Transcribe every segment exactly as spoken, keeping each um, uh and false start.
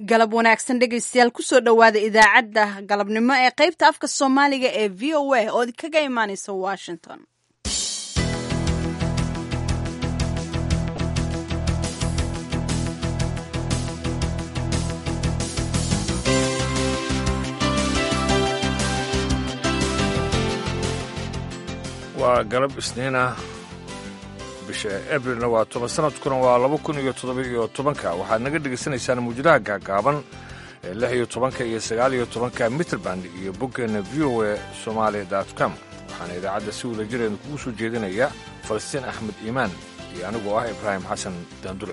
galab wanaagsan dhegaystayaal kusoo dhowaada idaacadda galabnimo ee qaybta afka soomaaliga ee v o a oo kaga imaaneysa washington. waa galab isniina bisha abrilna waa toban sanadkuna waa laba kun iyo toddoba iyo tobanka waxaad naga dhegaysanaysaan muujadaha gaagaaban ee lix iyo tobanka iyo sagaal iyo tobanka mitrband iyo boggeena v o a somaali dot com waxaana idaacadda si wada jireeda kugu soo jeedinaya falastiin axmed iimaan iyo anigoo ah ibraahim xasan daandure.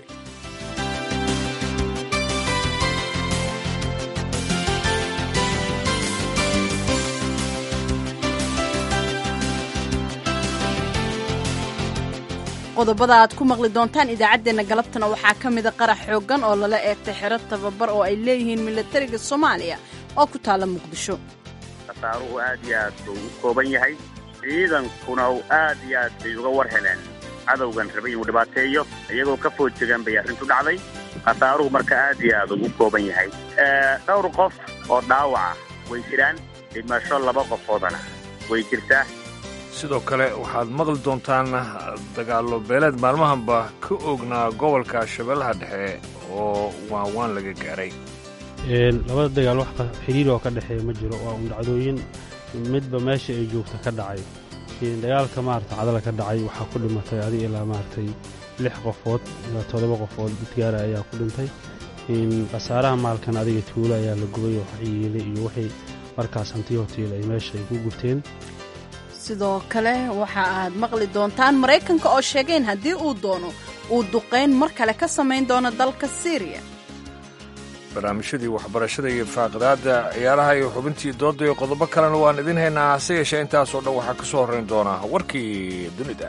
qodobada aad ku maqli doontaan idaacaddeenna galabtana waxaa ka mida qarax xooggan oo lala eegtay xero tababar oo ay leeyihiin milatariga soomaaliya oo ku taalla muqdisho. khasaaruhu aad iyo aad buu u kooban yahay ciidankuna aad iyo aad bay uga war heleen cadowgan rabay inuu dhibaateeyo iyagoo ka foojegaan bay arrintu dhacday. khasaaruhu marka aad iyo aad ugu kooban yahay dhowr qof oo dhaawaca way jiraan, dhimasho laba qofoodana way jirtaa. sidoo kale waxaad maqli doontaan dagaallo beeleed maalmahanba ka oognaa gobolka shabeellaha dhexe oo waanwaan laga gaaray. labada dagaal wax xidhiir oo ka dhexeeya ma jiro, waa un dhacdooyin midba meesha ay joogta ka dhacay. dagaalka maarata cadala ka dhacay waxaa ku dhimatay adiga ilaa maaragtay lix qofood ilaa toddoba qofood midgaara ayaa ku dhintay. khasaaraha maalkan adiga tuulo ayaa la gubay oo ciyiile iyo wixii markaas hantii hotiil ay meesha ay ku gubteen. sidoo kale waxa aad maqli doontaan maraykanka oo sheegeen haddii uu doono uu duqayn mar kale ka samayn doono dalka Syria. barnaamijyadii waxbarashada iyo faaqidaadda ciyaaraha iyo xubintii doodda iyo qodobo kalena waan idin haynaa, hase yeeshee intaasoo dhan waxaa ka soo horrayn doona warkii dunida.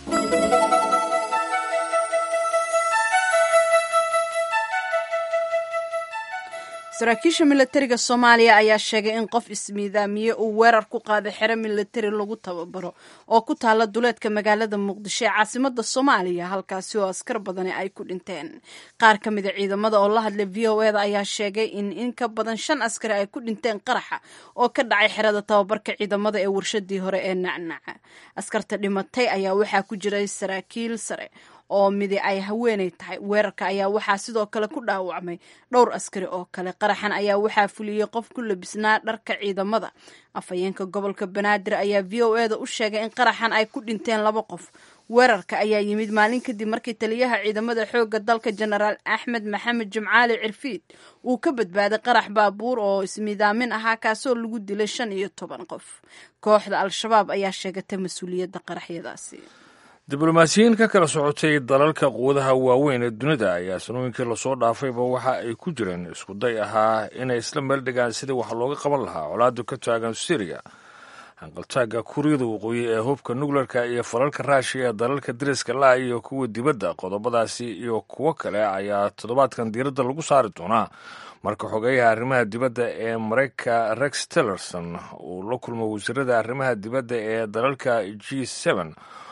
saraakiisha milatariga soomaaliya ayaa sheegay in qof ismiidaamiye uu weerar ku qaaday xero milatari lagu tababaro oo ku taalla duleedka magaalada muqdisho ee caasimadda soomaaliya, halkaasi oo askar badani ay ku dhinteen. qaar ka mida ciidamada oo la hadlay v o eda ayaa sheegay in in ka badan shan askari ay ku dhinteen qaraxa oo ka dhacay xerada tababarka ciidamada ee warshadii hore ee nacnaca. askarta dhimatay ayaa waxaa ku jiray saraakiil sare oo midi ay haweenay tahay. weerarka ayaa waxaa sidoo kale ku dhaawacmay dhowr askari oo kale. qaraxan ayaa waxaa fuliyey qof ku labisnaa dharka ciidamada. afhayeenka gobolka banaadir ayaa v o eda u sheegay in qaraxan ay ku dhinteen laba qof. weerarka ayaa yimid maalin kadib markii taliyaha ciidamada xoogga dalka jenaraal axmed maxamed jimcaali cirfiid uu ka badbaaday qarax baabuur oo ismiidaamin ahaa kaasoo lagu dilay shan iyo toban qof. kooxda al-shabaab ayaa sheegatay mas-uuliyadda qaraxyadaasi. diblomaasiyiin ka kala socotay dalalka quwadaha waaweyn ee dunida ayaa sanooyinkii lasoo dhaafayba waxa ay ku jireen isku day ahaa inay isla meel dhigaan sidii wax looga qaban lahaa colaadda ka taagan Syria. hanqaltaagga kuuriyada waqooyi ee hubka nukleerka iyo falalka raashiya ee dalalka dariska la iyo kuwa dibadda, qodobadaasi iyo kuwo kale ayaa toddobaadkan diiradda lagu saari doonaa marka xogeyaha arrimaha dibadda ee maraykanka Rex Tillerson uu la kulmo wasiirada arrimaha dibadda ee dalalka G seven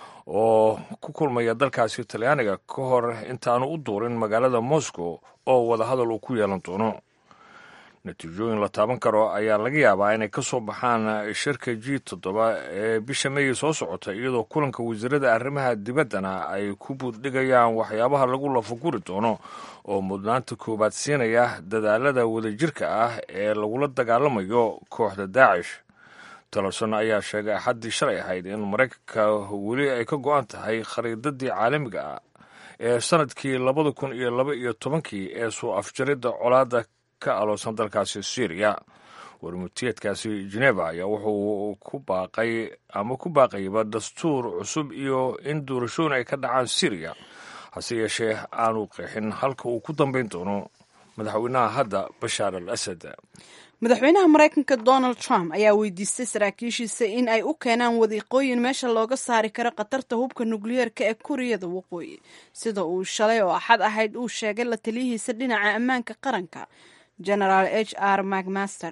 oo ku kulmaya dalkaasi talyaaniga ka hor intaanu u duurin magaalada Moscow oo wadahadal uu ku yeelan doono. natiijooyin la taaban karo ayaa laga yaabaa inay ka soo baxaan shirka G toddoba ee bisha May soo socota, iyadoo kulanka wasiirada arrimaha dibaddana ay ku buuddhigayaan waxyaabaha lagu lafaguri doono oo mudnaanta koowaad siinaya dadaalada wadajirka ah ee lagula dagaalamayo kooxda Daacish. Tillerson ayaa sheegay axaddii shalay ahayd in maraykanka weli ay ka go'an tahay khariidadii caalamiga ah ee sanadkii labada kun iyo laba iyo tobankii ee soo afjaridda colaadda ka aloosan dalkaasi Syria. warmutiyeedkaasi Geneva ayaa wuxuu ku baaqay ama ku baaqayba dastuur cusub iyo in doorashooyin ay ka dhacaan Syria, hase yeeshee aanu qeexin halka uu ku dambayn doono madaxweynaha hadda Bashaar al-Asad. madaxweynaha maraykanka Donald Trump ayaa weydiistay saraakiishiisa in ay u keenaan wadiiqooyin meesha looga saari karo khatarta hubka nukliyeerka ee Kuuriyada waqooyi, sida uu shalay oo axad ahayd uu sheegay la taliyihiisa dhinaca ammaanka qaranka General H R McMaster.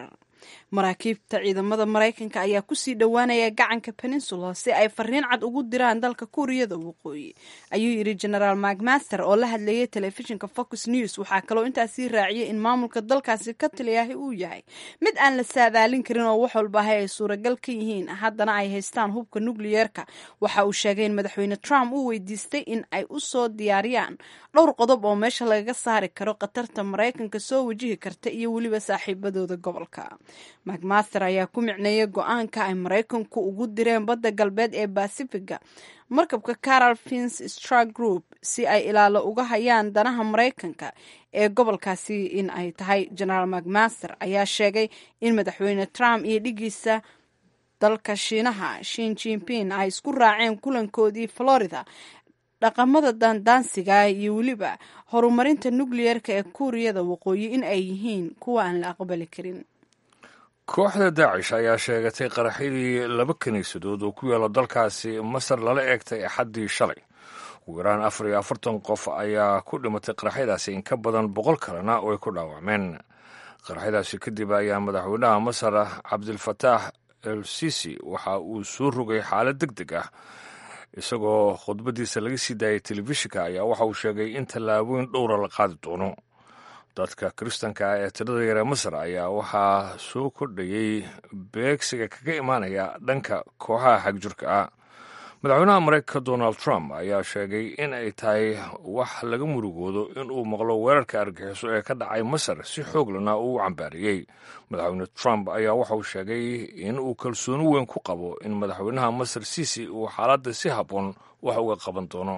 maraakiibta ciidamada maraykanka ayaa kusii dhowaanaya gacanka peninsula si ay fariin cad ugu diraan dalka kuuriyada waqooyi, ayuu yidhi genaraal macmaster oo la hadlayay telefishinka fox news. waxaa kaloo intaasii raaciyay in maamulka dalkaasi ka taliyahay uu yahay mid aan la saadaalin karin oo wax walbahay ay suuragal ka yihiin, haddana ay haystaan hubka nukliyeerka. waxa uu sheegay in madaxweyne trump uu weydiistay in ay u soo diyaariyaan dhowr qodob oo meesha lagaga saari karo khatarta maraykanka soo wajihi karta iyo weliba saaxiibadooda gobolka. macmaster ayaa ku micneeyay go-aanka ay maraykanku ugu direen badda galbeed ee basifiga markabka carol fins stra group si ay ilaalo uga hayaan danaha maraykanka ee gobolkaasi in ay tahay. genaraal macmaster ayaa sheegay in madaxweyne trump iyo dhigiisa dalka shiinaha shin jinping ay isku raaceen kulankoodii florida dhaqamada daandaansiga iyo weliba horumarinta nukliyeerka ee kuuriyada waqooyi in ay yihiin kuwa aan la aqbali karin. kooxda daacish ayaa sheegatay qaraxyadii laba kiniisadood oo ku yaala dalkaasi masar lala eegtay axaddii shalay. ugu yaraan afar iyo afartan qof ayaa ku dhimatay qaraxyadaasi, in ka badan boqol kalena oo ay ku dhaawacmeen. qaraxyadaasi kadib ayaa madaxweynaha masar cabdilfataax el sisi waxa uu soo rogay xaalad deg deg ah. isagoo khudbadiisa laga sii daayay telefishinka ayaa waxa uu sheegay in tallaabooyin dhowra la qaadi doono. dadka kiristanka ah ee tirada yaree masar ayaa waxaa soo kordhayey beegsiga kaga imaanaya dhanka kooxaha xagjurka ah. madaxweynaha maraykanka donald trump ayaa sheegay in ay tahay wax laga murugoodo in uu maqlo weerarka argaxiso ee ka dhacay masar, si xooglana uu cambaariyey. madaxweyne trump ayaa waxa uu sheegay in uu kalsooni weyn ku qabo in madaxweynaha masar sisi uu xaaladda si habboon wax uga qaban doono.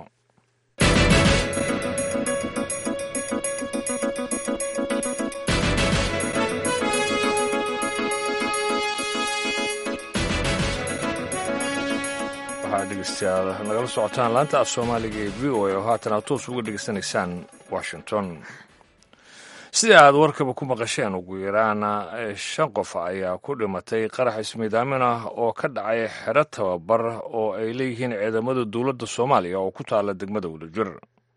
dhegeystayaal nagala socotaan laanta af soomaaliga ee v o a oo haatan aad toos uga dhegeysanaysaan washington. sida aad warkaba ku maqasheen, ugu yaraan shan qof ayaa ku dhimatay qarax ismiidaamin ah oo ka dhacay xero tababar oo ay leeyihiin ciidamada dowladda soomaaliya oo ku taala degmada wadajir.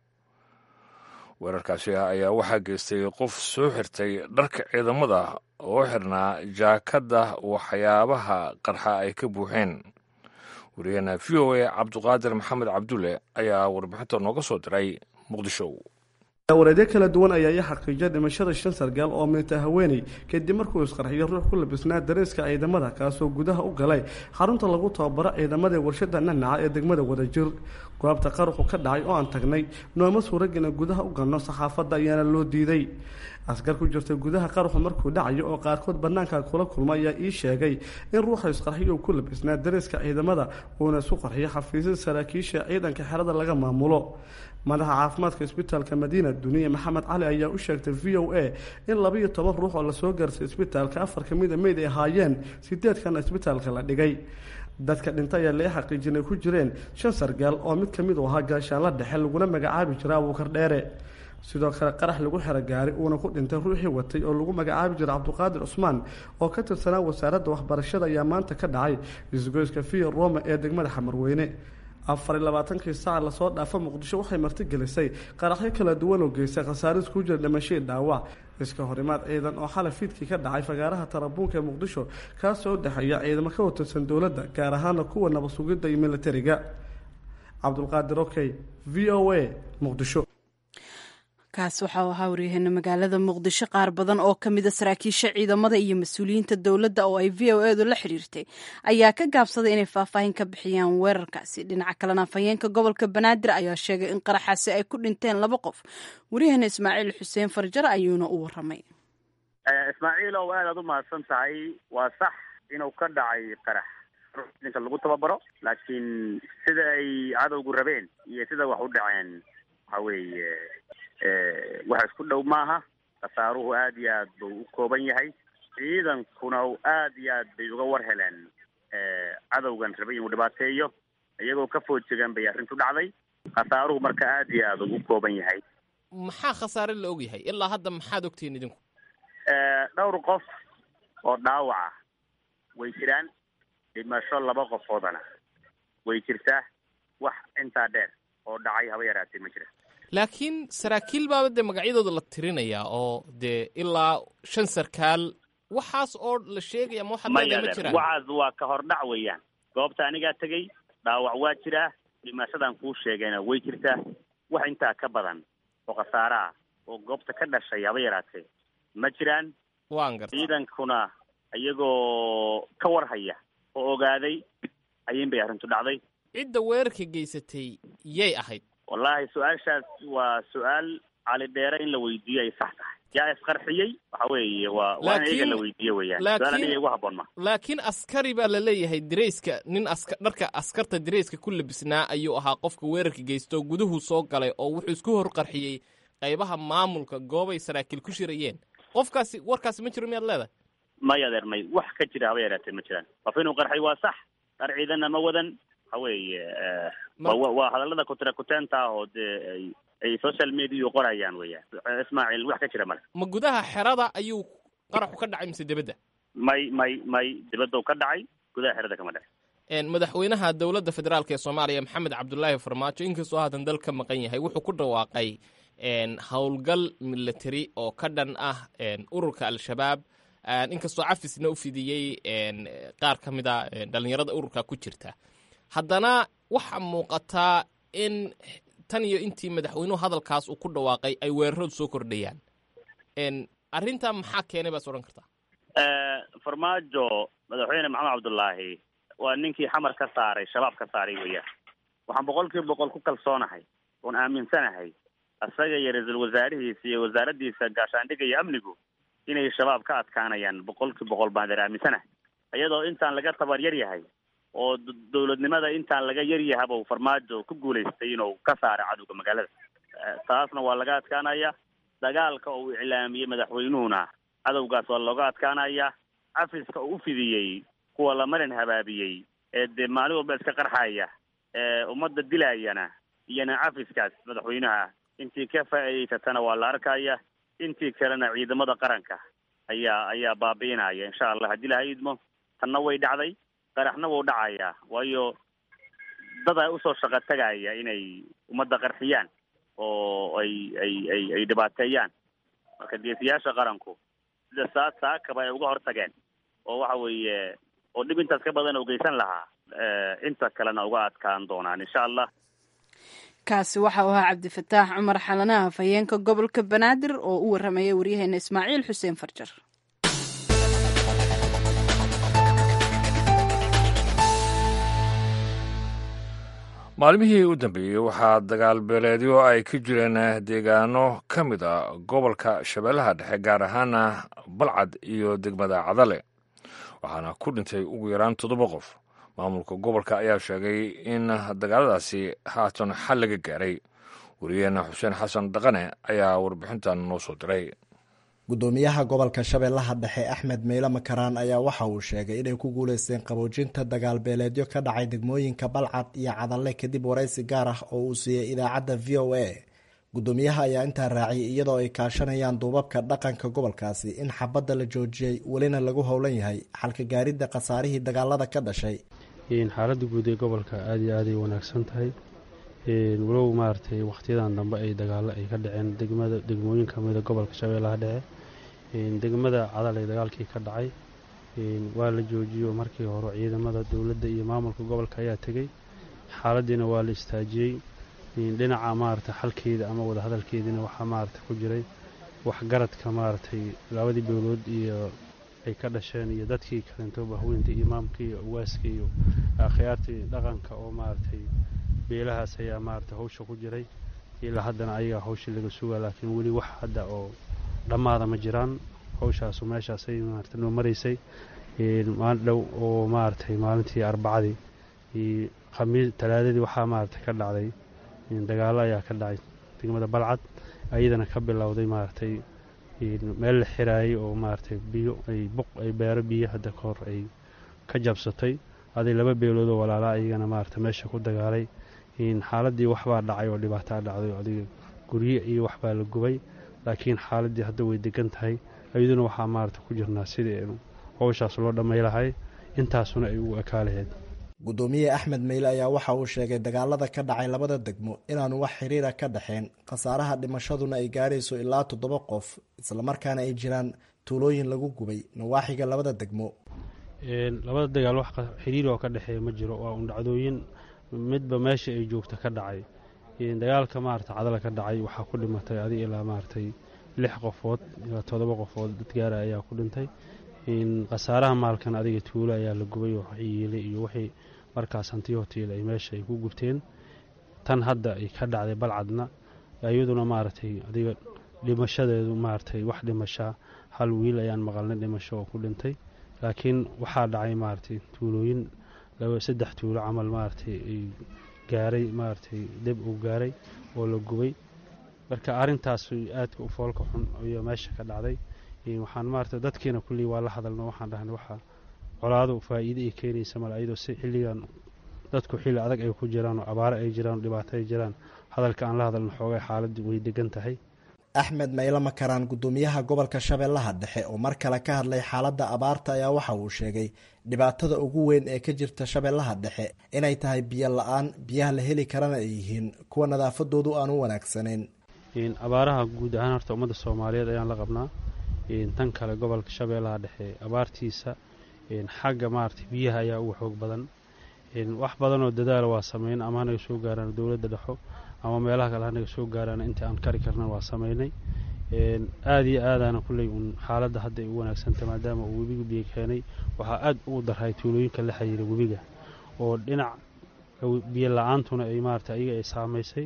weerarkaasi ayaa waxaa geystay qof soo xirtay dharka ciidamada oo xirnaa jaakadda waxyaabaha qarxa ay ka buuxeen. wariyahena v o a cabduqaadir maxamed cabdulle ayaa warbixinta nooga soo diray muqdisho. wareedyo kala duwan ayaa ii xaqiijiyay dhimashada shan sargaal oo minta haweeney kadib markuu isqarxiyo ruux ku labisnaa dareeska ciidamada kaasoo gudaha u galay xarunta lagu tababaro ciidamada warshada nanaca ee degmada wadajir. goobta qaruxu ka dhacay oo aan tagnay nooma suuragina gudaha u galno, saxaafadda ayaana loo diiday. askar ku jirtay gudaha qaruxu markuu dhacayo oo qaarkood bannaanka kula kulma ayaa ii sheegay in ruuxa isqarxiyo uu ku labisnaa dareeska ciidamada uuna isku qarxiyo xafiisyada saraakiisha ciidanka xerada laga maamulo. madaxa caafimaadka isbitaalka madiina duniya maxamed cali ayaa u sheegtay v o a in labaiyo toban ruux oo lasoo gaarsay isbitaalka afar ka mida meyd ay ahaayeen, sideedkana isbitaalka la dhigay. dadka dhintay ayaa lee xaqiijinay ku jireen shan sargaal oo mid ka mid u ahaa gaashaanla dhexe laguna magacaabi jira abuukar dheere. sidoo kale qarax lagu xero gaari uuna ku dhintay ruuxii watay oo lagu magacaabi jira cabduqaadir cusmaan oo ka tirsanaa wasaaradda waxbarashada ayaa maanta ka dhacay isgoyska via roma ee degmada xamarweyne. afar iyo labaatankii saac lasoo dhaafa muqdisho waxay martigelisay qaraxyo kala duwan oo geystay khasaaris ku jira dhimashii dhaawac. iska horimaad ciidan oo xalay fiidkii ka dhacay fagaaraha tarabuunka ee muqdisho kaasoo u dhexeeya ciidamo ka watirsan dowladda gaar ahaana kuwa nabad sugidda iyo militariga. cabdulqaadir okey, v o a, muqdisho. kaas waxa uu ahaa waryaheena magaalada muqdisho. qaar badan oo ka mida saraakiisha ciidamada iyo mas-uuliyiinta dowladda oo ay v o edu la xiriirtay ayaa ka gaabsaday inay faahfaahin ka bixiyaan weerarkaasi. dhinaca kalena afhayeenka gobolka banaadir ayaa sheegay in qaraxaasi ay ku dhinteen laba qof. waryaheena ismaaciil xuseen farjar ayuuna u waramay. ismaaciil oo aad aad u mahadsan tahay. waa sax inuu ka dhacay qarax ninka lagu tababaro, laakiin sida ay cadowgu rabeen iyo sida wax u dhaceen waxa weeye wax isku dhow maaha. khasaaruhu aad iyo aad buu u kooban yahay. ciidankuna aad iyo aad bay uga war heleen cadowgan rabay inuu dhibaateeyo, iyagoo ka foojegan bay arrintu dhacday. khasaaruhu marka aad iyo aad ugu kooban yahay. maxaa khasaare la og yahay ilaa hadda? maxaad ogtihiin idinku? dhowr qof oo dhaawaca way jiraan, dhimasho laba qofoodana way jirtaa. wax intaa dheer oo dhacay haba yaraatee ma jira. laakiin saraakiil baaba dee magacyadooda la tirinayaa oo dee ilaa shan sarkaal waxaas oo la sheegaya ma waxaad maya ma jiraan waxaas waa ka hordhac weeyaan goobta anigaa tegey dhaawac waa jiraa dhimashadan kuu sheegayna way jirtaa wax intaa ka badan oo khasaare ah oo goobta ka dhashay haba yaraatee ma jiraan waan garta ciidankuna iyagoo ka warhaya oo ogaaday ayin bay arrintu dhacday cidda weerarka geysatay yay ahayd wallaahi su-aashaas waa su-aal cali dheere in la weydiiyo ay sax tahay yaa isqarxiyey waxa weeye waa waa in iyaga la weydiiyo weeyaan su-aal aniga igu habboon ma laakiin askari baa la leeyahay dirayska nin aska dharka askarta dirayska ku labisnaa ayuu ahaa qofka weerarka geysto guduhu soo galay oo wuxuu isku hor qarxiyey qaybaha maamulka goobay saraakiil ku shirayeen qofkaasi warkaasi ma jiro miyaad leedahay may adeer may wax ka jira haba yaraatee ma jiraan qof inuu qarxay waa sax dhar ciidanna ma wadan waxa weeye waa hadallada kutrakutaanta ah oo dee ay social media qorayaan weeyaan ismaaciil wax ka jira male ma gudaha xerada ayuu qaraxu ka dhacay mise dibadda may may may dibadda ka dhacay gudaha xerada kama dhacay madaxweynaha dowladda federaalk ee soomaaliya maxamed cabdulaahi farmaajo inkastoo haatan dal ka maqan yahay wuxuu ku dhawaaqay howlgal military oo ka dhan ah ururka al-shabaab inkastoo cafisna u fidiyey qaar ka mid a dhalinyarada ururka ku jirta haddana waxaa muuqataa in tan iyo intii madaxweynuhu hadalkaas uu ku dhawaaqay ay weeraradu soo kordhayaan arrintaa maxaa keenay baas odhan kartaa farmaajo madaxweyne maxamed cabdullaahi waa ninkii xamar ka saaray shabaab ka saaray weeyaan waxaan boqol kiiba boqol ku kalsoonahay oon aaminsanahay isaga iyo ra-iisul wasaarihiisa iyo wasaaraddiisa gaashaandhigga iyo amnigu inay shabaab ka adkaanayaan boqol kiiba boqol baan deer aaminsanahay iyadoo intaan laga tabar yar yahay oo dawladnimada intaan laga yar yahaba farmaajo ku guulaystay inuu ka saaro cadowga magaalada taasna waa laga adkaanaya dagaalka uu iclaamiyey madaxweynuhuna cadowgaas waa looga adkaanaya cafiska uu u fidiyey kuwa la marin habaabiyey ee dee maalin walba iska qarxaya ee ummadda dilayana iyona cafiskaas madaxweynaha intii ka faa'iidaysatana waa la arkaya intii kalena ciidamada qaranka ayaa ayaa baabi'inaya insha allah haddii laha idmo tanna way dhacday qaraxna wuu dhacayaa waayo dad ay usoo shaqo tagaya inay ummadda qarxiyaan oo ay ay ay ay dhibaateeyaan marka geesiyaasha qaranku sida saa saakaba ay uga hortageen oo waxa weeye oo dhib intaas ka badan oo geysan lahaa inta kalena uga adkaan doonaan insha allah kaasi waxa uu ahaa cabdifataax cumar xalanaha afhayeenka gobolka banaadir oo u warramaya waryaheena ismaaciil xuseen farjar maalmihii u dambeeyey waxaa dagaal beeleedyo ay ka jireen deegaano ka mid a gobolka shabeellaha dhexe gaar ahaana balcad iyo degmada cadale waxaana ku dhintay ugu yaraan toddoba qof maamulka gobolka ayaa sheegay in dagaaladaasi haatan xal laga gaaray wariyaheena xuseen xasan dhaqane ayaa warbixintan noo soo diray gudoomiyaha gobolka shabeellaha dhexe axmed meyle makaraan ayaa waxa uu sheegay inay ku guuleysteen qaboojinta dagaal beeleedyo ka dhacay degmooyinka balcad iyo cadalle kadib waraysi gaar ah oo uu siiyey idaacadda v o a gudoomiyaha ayaa intaa raaciyay iyadoo ay kaashanayaan duubabka dhaqanka gobolkaasi in xabadda la joojiyey welina lagu howlan yahay xalka gaaridda khasaarihii dagaalada ka dhashay xaaladda guud ee gobolka aada iyo aaday wanaagsan tahay walow maaragtay wakhtiyadan dambe ay dagaalo ay ka dhaceen degmada degmooyin kamida gobolka shabeellaha dhexe degmada cadal ee dagaalkii ka dhacay waa la joojiyo markii hore ciidamada dowladda iyo maamulka gobolka ayaa tegey xaaladiina waa la istaajiyey dhinaca maaragtay xalkeeda ama wadahadalkeediina waxaa maaragtay ku jiray waxgaradka maaragtay labadii beelood iyo ay ka dhasheen iyo dadkii kalento bahweynta imaamka iyo awaaska iyo akhyaartii dhaqanka oo maaragtay beelahaas ayaa maaragtay hawsha ku jiray ilaa haddana ayagaa hawshii laga sugaa laakiin weli wax hadda oo dhammaada ma jiraan hawshaasu meeshaasay maaragtay noo maraysay maalin dhow oo maaragtay maalintii arbacadii iyo khamiis talaadadii waxaa maaragtay ka dhacday dagaalo ayaa ka dhacay degmada balcad ayadana ka bilowday maaragtay meel la xiraayay oo maaragtay biyo ay buq ay beero biyo hadda ka hor ay ka jabsatay aday laba beelood oo walaalaa ayagana maaragtay meesha ku dagaalay xaaladii waxbaa dhacay oo dhibaataa dhacday oo adiga gurye iyo waxbaa la gubay laakiin xaaladii hadda way degan tahay ayaduna waxaa maaragtay ku jirnaa sidii hawshaas loo dhamay lahay intaasuna ay ugu ekaa lahayd guddoomiye axmed meyle ayaa waxa uu sheegay dagaalada ka dhacay labada degmo inaanu wax xiriira ka dhexeen khasaaraha dhimashaduna ay gaarayso ilaa toddoba qof islamarkaana ay jiraan tuulooyin lagu gubay nawaaxiga labada degmo. labada dagaal wax xiriir oo ka dhexeeya ma jiro, waa un dhacdooyin midba meesha ay joogta ka dhacay. dagaalka maarata cadala ka dhacay waxaa ku dhimatay adi ilaa maaragtay lix qofood ilaa toddoba qofood dad gaara ayaa ku dhintay. khasaaraha maalkan adiga tuulo ayaa la gubay oo yiilay iyo wixii markaas hantiyo hotiil ay meesha ay ku gubteen. tan hadda ay ka dhacday balcadna iyaduna maaragtay adiga dhimashadeedu maaragtay wax dhimashaa hal wiil ayaan maqalnay dhimasho oo ku dhintay, laakiin waxaa dhacay maaragtay tuulooyin laba saddex tuulo camal maaragtay ay gaaray maaragtay dib uu gaaray oo la gubay. marka arrintaas aadka u foolka xun iyo meesha ka dhacday. waxaan maaragtay dadkiina kulli waa la hadalno, waxaan dhahnay waxa colaado faa'iido ay keenaysa mal ayadoo si xilligan dadku xilli adag ay ku jiraan oo abaaro ay jiraan dhibaato ay jiraan hadalka aan la hadalno xoogay xaaladdu way degan tahay. axmed meyle makaraan guddoomiyaha gobolka shabeellaha dhexe oo mar kale ka hadlay xaaladda abaarta ayaa waxa uu sheegay dhibaatada ugu weyn ee ka jirta shabeellaha dhexe inay tahay biyo la-aan, biyaha la heli karana ay yihiin kuwa nadaafadoodu aan u wanaagsanayn. abaaraha guud ahaan horta ummadda soomaaliyeed ayaan la qabnaa. tan kale gobolka shabeellaha dhexe abaartiisa xagga maaragtay biyaha ayaa uga xoog badan. wax badanoo dadaala waa sameyn ama hanaga soo gaaraan dowladda dhexo ama meelaha kale hanaga soo gaaraan intii aan kari karna waa sameynay. aada iyo aadaana kulley un xaaladda hadda ay u wanaagsanta maadaama uu webiga biyo keenay. waxaa aad ugu darhay tuulooyinka la xiriira webiga oo dhinac biyo la-aantuna ay maarata ayaga ay saamaysay.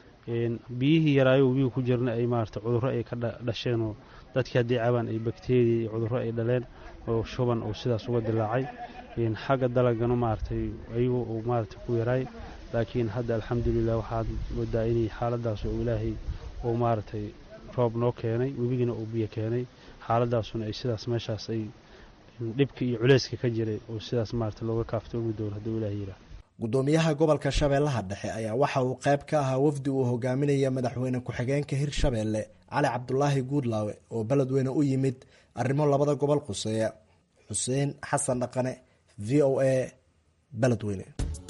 biyihii yaraayo webiga ku jirna ay maarata cudurro ay ka dhasheen oo dadkii haddii cabaan ay bakteriya iyo cudurro ay dhaleen oo shuban oo sidaas uga dilaacay. xagga dalaganu maaragtay ayagu uu maaragtay ku yaraay, laakiin hadda alxamdulilah waxaad moodaa inay xaaladaas oo ilaahay uu maaragtay roob noo keenay, webigina uu biyo keenay. xaaladaasuna ay sidaas meeshaas ay dhibka iyo culeyska ka jiray oo sidaas maaragtay looga kaaftoomi doono hadduu ilaahay yidhaah. guddoomiyaha gobolka shabeellaha dhexe ayaa waxa uu qayb ka ahaa wafdi uu hogaaminaya madaxweyne ku-xigeenka hirshabeelle cali cabdulaahi guudlaawe oo beledweyne u yimid arrimo labada gobol quseeya. xuseen xasan dhaqane, v o a, beledweyne.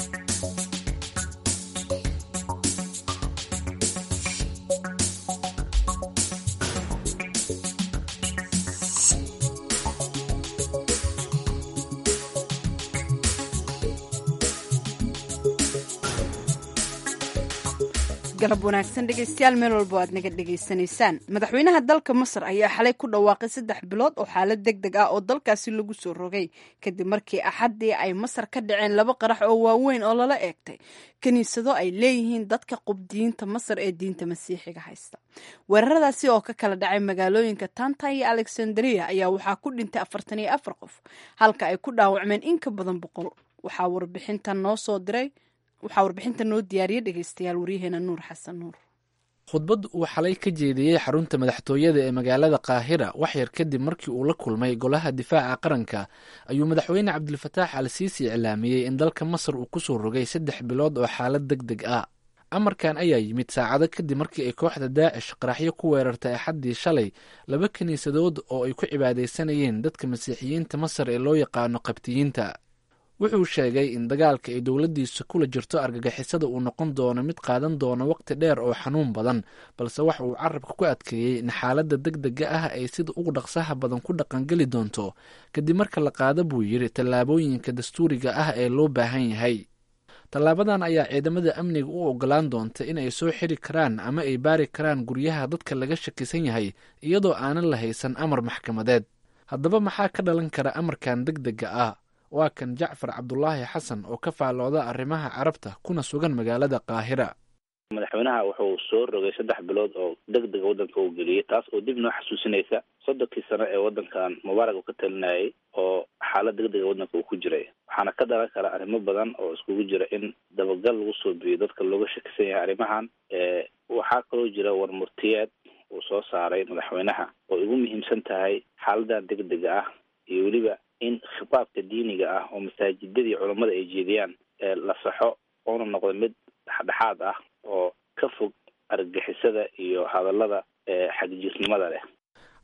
galab wanaagsan dhegeystayaal meel walba aad naga dhegaysanaysaan. madaxweynaha dalka masar ayaa xalay ku dhawaaqay saddex bilood oo xaalad deg deg ah oo dalkaasi lagu soo rogay kadib markii axaddii ay masar ka dhaceen laba qarax oo waaweyn oo lala eegtay kiniisado ay leeyihiin dadka qubdiyiinta masar ee diinta masiixiga haysta. weeraradaasi oo ka kala dhacay magaalooyinka tanta iyo alexandria ayaa waxaa ku dhintay afartan iyo afar qof halka ay ku dhaawacmeen in ka badan boqol. waxaa warbixintan noo soo diray waxaa warbixinta noo diyaariyay dhegeystayaal waryaheena nuur xasan nuur. khudbad uu xalay ka jeediyey xarunta madaxtooyada ee magaalada qaahira wax yar kadib markii uu la kulmay golaha difaaca qaranka ayuu madaxweyne cabdilfataax al siisi iclaamiyey in dalka masar uu ku soo rogay saddex bilood oo xaalad deg deg ah. amarkan ayaa yimid saacado kadib markii ay kooxda daacish qaraxyo ku weerartay axaddii shalay laba kiniisadood oo ay ku cibaadaysanayeen dadka masiixiyiinta masar ee loo yaqaano qabtiyiinta. wuxuu sheegay in dagaalka ay dowladdiisa kula jirto argagixisada uu noqon doono mid qaadan doono waqti dheer oo xanuun badan, balse wax uu carabka ku adkeeyey in xaaladda deg dega ah ay sida ugu dhaqsaha badan ku dhaqangeli doonto kadib marka la qaado buu yidhi tallaabooyinka dastuuriga ah ee loo baahan yahay. tallaabadan ayaa ciidamada amniga u ogolaan doonta inay soo xiri karaan ama ay baari karaan guryaha dadka laga shakisan yahay iyadoo aanan la haysan amar maxkamadeed. haddaba maxaa ka dhalan kara amarkan deg dega ah? waa kan jacfar cabdulaahi xasan oo ka faallooda arrimaha carabta kuna sugan magaalada qaahira. madaxweynaha wuxuu soo rogay saddex bilood oo deg dega waddanka uu geliyey, taas oo dib noo xasuusinaysa soddonkii sano ee waddankan mubaarak uu ka talinayay oo xaalad deg dega waddanka uu ku jiray. waxaana ka dhalan kara arrimo badan oo iskugu jira in dabagal lagu soo biyo dadka looga shakisan yahay arrimahan. waxaa kaloo jira warmurtiyeed uu soo saaray madaxweynaha oo ugu muhiimsan tahay xaaladan deg dega ah iyo weliba in khitaabka diiniga ah oo masaajidadii culammada ay jeediyaan la saxo oona noqdo mid dhexdhexaad ah oo ka fog argagixisada iyo hadallada xagjirnimada leh.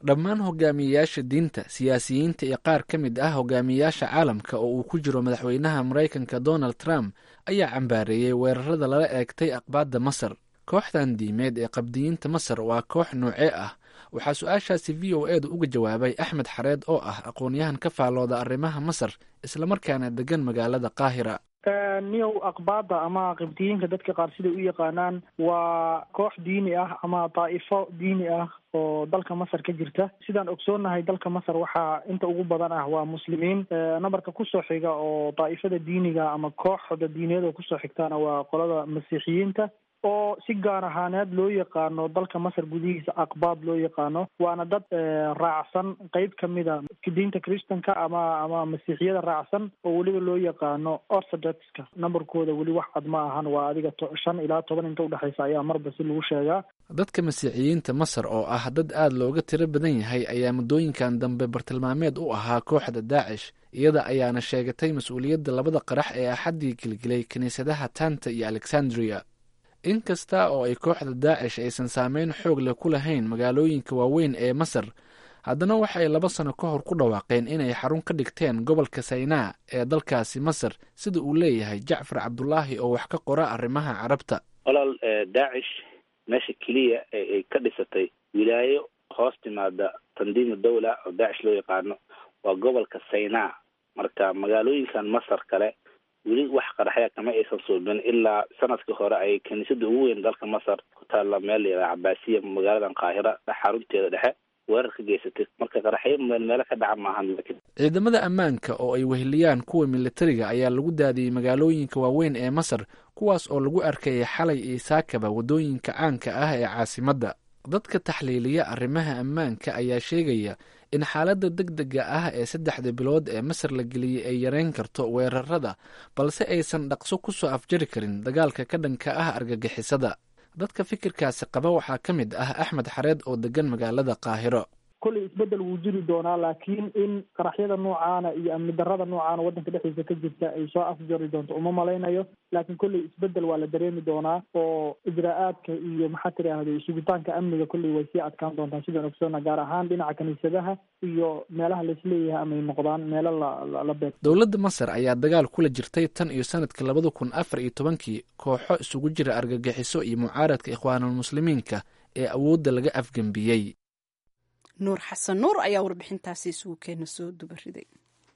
dhammaan hogaamiyeyaasha diinta, siyaasiyiinta iyo qaar ka mid ah hogaamiyeyaasha caalamka oo uu ku jiro madaxweynaha maraykanka donald trump ayaa cambaareeyey weerarada lala eegtay aqbaadda masar. kooxdan diimeed ee qabdiyiinta masar waa koox noocee ah? waxaa su-aashaasi v o edu uga jawaabay axmed xareed oo ah aqoon-yahan ka faallooda arrimaha masar islamarkaana degan magaalada qaahira. niyow aqbaada ama qibdiyiinka dadka qaar siday u yaqaanaan waa koox diini ah ama daa'ifo diini ah oo dalka masar ka jirta. sidaan ogsoonnahay dalka masar waxaa inta ugu badan ah waa muslimiin. nabarka kusoo xiga oo daa'ifada diiniga ama kooxda diineed oo kusoo xigtaana waa qolada masiixiyiinta oo si gaar ahaaneed loo yaqaano dalka masar gudihiisa aqbaad loo yaqaano. waana dad raacsan qeyb kamida diinta christanka ama ama masiixiyada raacsan oo weliba loo yaqaano orthodoxka. nambarkooda weli wax cad ma ahan, waa adiga shan ilaa toban inta udhexaysa ayaa marba si lagu sheegaa. dadka masiixiyiinta masar oo ah dad aada looga tiro badan yahay ayaa muddooyinkan dambe bartilmaameed u ahaa kooxda daacish. iyada ayaana sheegatay mas-uuliyadda labada qarax ee axaddii gelgelay kiniisadaha tanta iyo alexandria. inkasta oo ay kooxda daacish aysan saameyn xoog leh ku lahayn magaalooyinka waaweyn ee masar, haddana waxay laba sano ka hor ku dhawaaqeen inay xarun ka dhigteen gobolka saynaa ee dalkaasi masar, sida uu leeyahay jacfar cabdulaahi oo wax ka qora arrimaha carabta. walaal daacish meesha keliya ee ay ka dhisatay wilaayo hoos timaada tandiimu dawla oo daacish loo yaqaano waa gobolka saynaa. marka magaalooyinkan masar kale weli wax qaraxya kama aysan suubin ilaa sanadkii hore ay kiniisada ugu weyn dalka masar ku taalla meel layidhaha cabaasiya magaaladan qaahira xarunteeda dhexe weerar ka geysatay. marka qaraxyo meelo ka dhaca maahan. laakiin ciidamada ammaanka oo ay weheliyaan kuwa militariga ayaa lagu daadiyey magaalooyinka waaweyn ee masar, kuwaas oo lagu arkayay xalay iyo saakaba waddooyinka caanka ah ee caasimadda. dadka taxliiliya arrimaha ammaanka ayaa sheegaya in xaaladda degdega ah ee saddexda bilood ee masar la geliyey ay yareyn karto weerarada, balse aysan dhaqso ku soo afjari karin dagaalka ka dhanka ah argagixisada. dadka fikirkaasi qaba waxaa ka mid ah axmed xareed oo degan magaalada qaahiro. kolley isbedel wuu jiri doonaa, laakiin in qaraxyada noocaana iyo amni darada noocaana waddanka dhexdiisa ka jirta ay soo afjari doonto uma malaynayo. laakiin kolley isbedel waa la dareemi doonaa oo ijraa-aadka iyo maxaa tiraahday sugitaanka amniga kolley way sii adkaan doontaa sidaan ogsoona, gaar ahaan dhinaca kiniisadaha iyo meelaha laisleeyahay amay noqdaan meelo la beeg. dowladda masar ayaa dagaal kula jirtay tan iyo sanadka labada kun afar iyo tobankii kooxo isugu jira argagixiso iyo mucaaradka ikhwaanulmuslimiinka ee awoodda laga afgembiyey. nuur xasan nuur ayaa warbixintaasi isugu keena soo dubariday.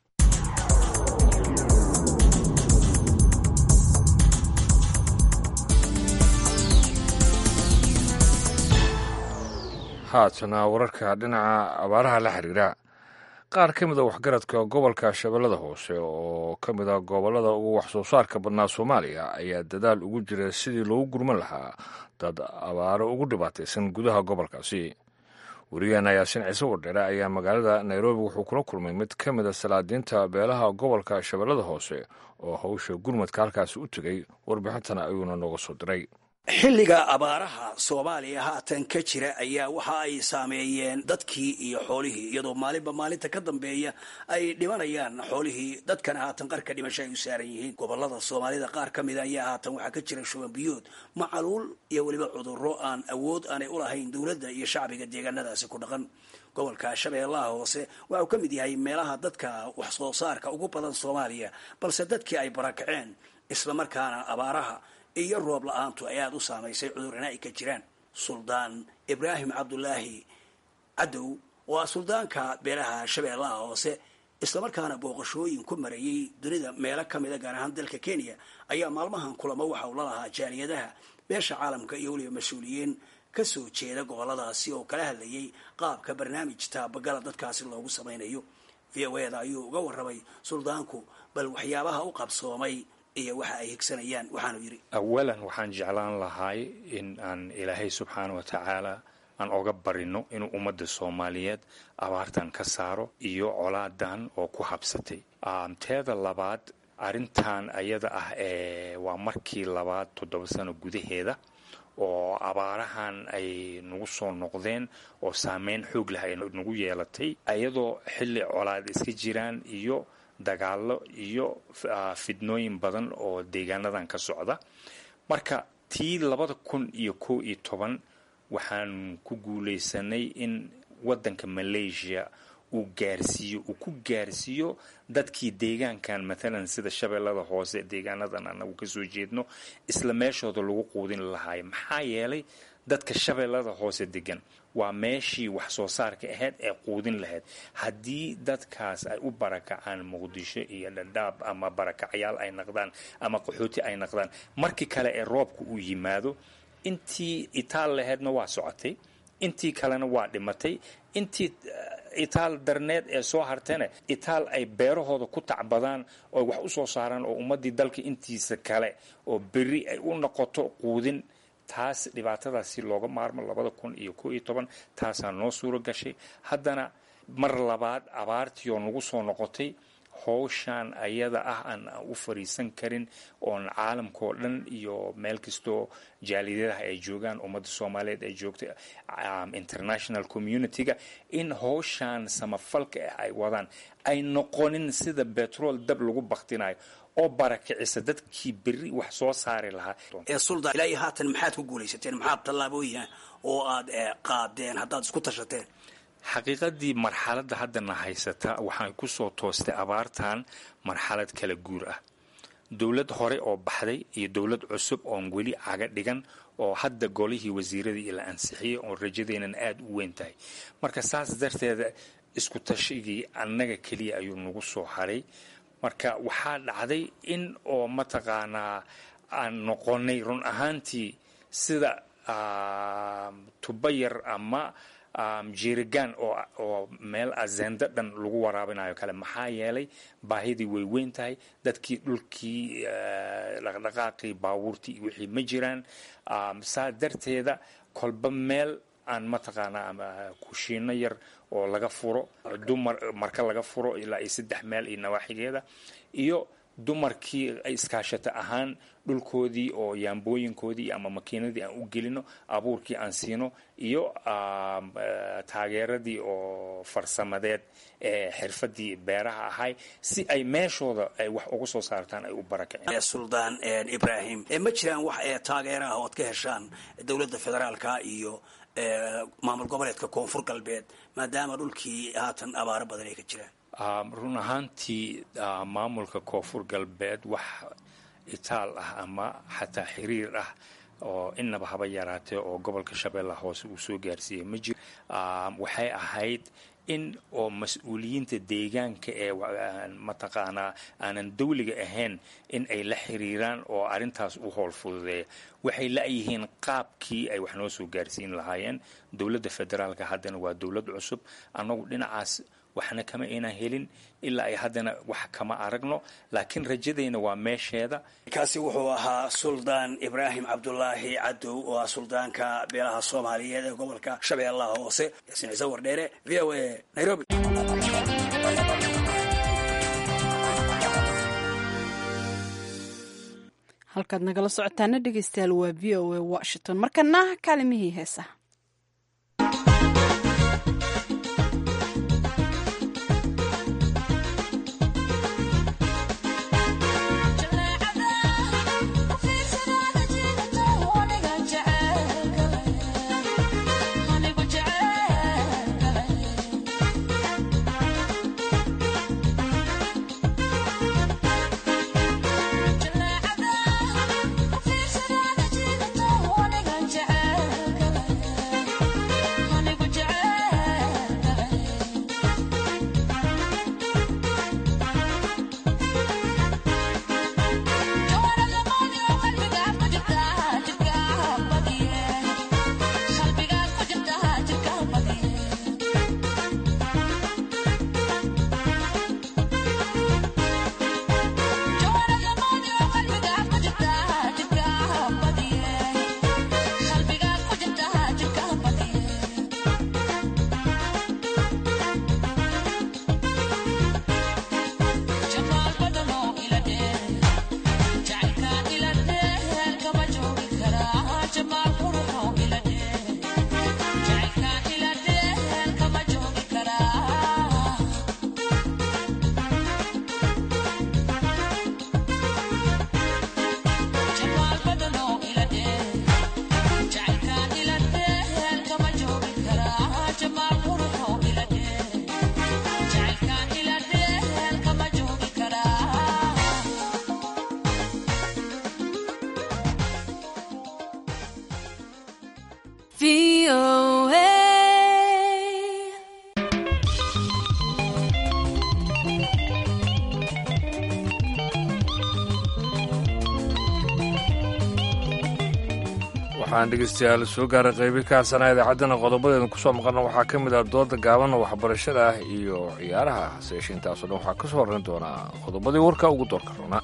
haatana wararka dhinaca abaaraha la xiriira. qaar ka mid a waxgaradka gobolka shabeellada hoose oo ka mid a gobollada ugu wax soo saarka badnaa soomaaliya ayaa dadaal ugu jira sidii loogu gurman lahaa dad abaaro ugu dhibaataysan gudaha gobolkaasi. wariyaheena yaasin ciise wardheere ayaa magaalada nairobi wuxuu kula kulmay mid ka mid a salaadiinta beelaha gobolka shabeellada hoose oo hawsha gurmadka halkaasi u tegay. warbixintana ayuuna nooga soo diray. xilliga abaaraha soomaaliya haatan ka jira ayaa waxa ay saameeyeen dadkii iyo xoolihii, iyadoo maalinba maalinta ka dambeeya ay dhimanayaan xoolihii, dadkana haatan qarka dhimasho ay u saaran yihiin. gobolada soomaalida qaar ka mida ayaa haatan waxaa ka jira shuban biyood, macaluul iyo weliba cudurro aan awood aanay u lahayn dowladda iyo shacbiga deegaanadaasi ku dhaqan. gobolka shabeellaha hoose waxa uu ka mid yahay meelaha dadka wax soo saarka ugu badan soomaaliya, balse dadkii ay barakaceen islamarkaana abaaraha iyo roob la-aantu ay aada u saamaysay cudurrina ay ka jiraan. suldaan ibraahim cabdulaahi cadow waa suldaanka beelaha shabeellaha hoose islamarkaana booqashooyin ku marayay dunida meelo ka mida gaar ahaan dalka kenya ayaa maalmahan kulamo waxa uu la lahaa jaaliyadaha beesha caalamka iyo weliba mas-uuliyiin ka soo jeeda goboladaasi oo kala hadlayay qaabka barnaamij taabagala dadkaasi loogu samaynayo. v o eda ayuu uga warramay suldaanku bal waxyaabaha u qabsoomay iyo waxa ay higsanayaan. waxaanu yidhi awalan waxaan jeclaan lahay in aan ilaahay subxaana wa tacaala aan oga barino inuu ummadda soomaaliyeed abaartan ka saaro iyo colaadan oo ku habsatay. teeda labaad, arrintan ayada ah ee waa markii labaad toddoba sano gudaheeda oo abaarahan ay nagu soo noqdeen oo saameyn xoog leh ay nagu yeelatay, ayadoo xilli colaad iska jiraan iyo dagaalo iyo fidnooyin badan oo deegaanadan ka socda. marka tii labada kun iyo kow iyo toban waxaan ku guulaysanay in waddanka malaysia uu gaarsiiyo uu ku gaarsiiyo dadkii deegaankan maalan sida shabeellada hoose deegaanadan anagu kasoo jeedno isla meeshooda lagu quudin lahaay maxaa yeelay dadka shabeellada hoose degan waa meeshii wax soo saarka ahayd ee quudin lahayd haddii dadkaas ay u barakacaan muqdisho iyo dhadhaab ama barakacyaal ay naqdaan ama qaxooti ay naqdaan markii kale ee roobka uu yimaado intii itaal lahaydna waa socotay intii kalena waa dhimatay intii itaal darneed ee soo hartana itaal ay beerahooda ku tacbadaan oo wax u soo saaraan oo ummadii dalka intiisa kale oo berri ay u noqoto quudin taas dhibaatadaas si looga maarmo labada kun iyo koo iyo toban taasaa noo suuro gashay haddana mar labaad abaartii oo nagu soo noqotay howshaan ayada ah aan u fariisan karin oon caalamkao dhan iyo meel kastoo jaaliyadaha ay joogaan ummadda soomaaliyeed ay joogta international community-ga in howshaan samafalka ah ay wadaan ay noqonin sida betrol dab lagu baktinayo oo barakicisa dadkii berri wax soo saari lahaa ee sulda ilaa iyo haatan maxaad ku guulaysateen maxaad tallaabooyin oo aad qaadeen haddaad isku tashateen xaqiiqadii marxaladda haddana haysata waxaan ku soo toostay abaartan marxalad kala guur ah dowlad hore oo baxday iyo dowlad cusub oon weli caga dhigan oo hadda golihii wasiiradii la ansixiyey oo rajadeenan aada u weyn tahay marka saas darteeda isku tashigii annaga keliya ayuu nagu soo haray marka waxaa dhacday in oo mataqaanaa aan noqonay run ahaantii sida tubayar ama jirigan oo meel azenda dhan lagu waraabinayo kale maxaa yeelay baahidii way weyn tahay dadkii dhulkii dhaqdhaqaaqii baabuurtii iyo wixii ma jiraan saa darteeda kolba meel aan mataqaanaa ama kushiino yar oo laga furo dumar marka laga furo ilaa iyo saddex meel iyo nawaaxigeeda iyo dumarkii ay iskaashata ahaan dhulkoodii oo yaambooyinkoodii ama makiinadii aan u gelino abuurkii aan siino iyo taageeradii oo farsamadeed ee xirfadii beeraha ahay si ay meeshooda ay wax uga soo saartaan ay u barakaceen suldaan ibraahim ma jiraan wax ee taageeraha ood ka heshaan dowladda federaalka iyo maamul goboleedka koonfur galbeed maadaama dhulkii haatan abaaro badan ay ka jiraan run ahaantii maamulka koonfur galbeed wax itaal ah ama xataa xiriir ah oo inaba haba yaraatee oo gobolka shabeellaha hoose uu soo gaarsiiyey ma jiro waxay ahayd in oo mas-uuliyiinta deegaanka ee mataqaanaa aanan dawliga ahayn in ay la xiriiraan oo arrintaas u howl fududeeya waxay la-yihiin qaabkii ay wax noo soo gaarsiin lahaayeen dowladda federaalka haddana waa dowlad cusub annagu dhinacaas waxna kama aynan helin ilaa ay haddana wax kama aragno laakiin rajadayna waa meesheeda kaasi wuxuu ahaa suldaan ibraahim cabdulaahi cadow oo ah suldaanka beelaha soomaaliyeed ee gobolka shabeellaha hoose yaasiin ciise wardheere v o a nairobi halkaad nagala socotaana dhegeystayaal waa v o a washington markana kaalimihii heesaha Jacayl waxaan dhegeystayaal soo gaaray qaybi kaasana idaacaddana qodobadeedan ku soo maqalna waxaa ka mid ah dooda gaaban waxbarashada ah iyo ciyaaraha hase yeeshee intaasoo dhan waxaa ka soo horrayn doonaa qodobadii warka ugu doorka roona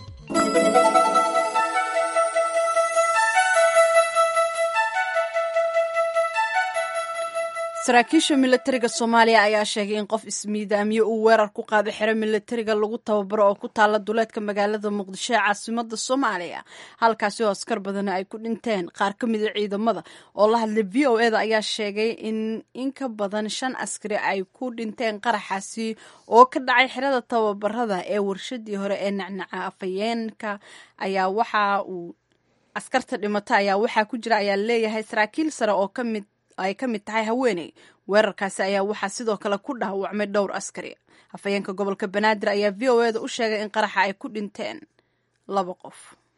saraakiisha milatariga soomaaliya ayaa sheegay in qof ismiidaamiye uu weerar ku qaaday xero milatariga lagu tababaro oo ku taala duleedka magaalada muqdisho ee caasimada soomaaliya halkaasi oo askar badana ay ku dhinteen qaar ka mida ciidamada oo la hadlay v o eda ayaa sheegay in in ka badan shan askari ay ku dhinteen qaraxaasi oo ka dhacay xerada tababarada ee warshadii hore ee nacnaca afhayeenka ayaa waxa uu askarta dhimata ayaa waxaa ku jira ayaa leeyahay saraakiil sare oo kamid ay ka mid tahay haweeney weerarkaasi ayaa waxaa sidoo kale ku dhaawacmay dhowr askari afhayeenka gobolka banaadir ayaa v o eda u sheegay in qaraxa ay ku dhinteen laba qof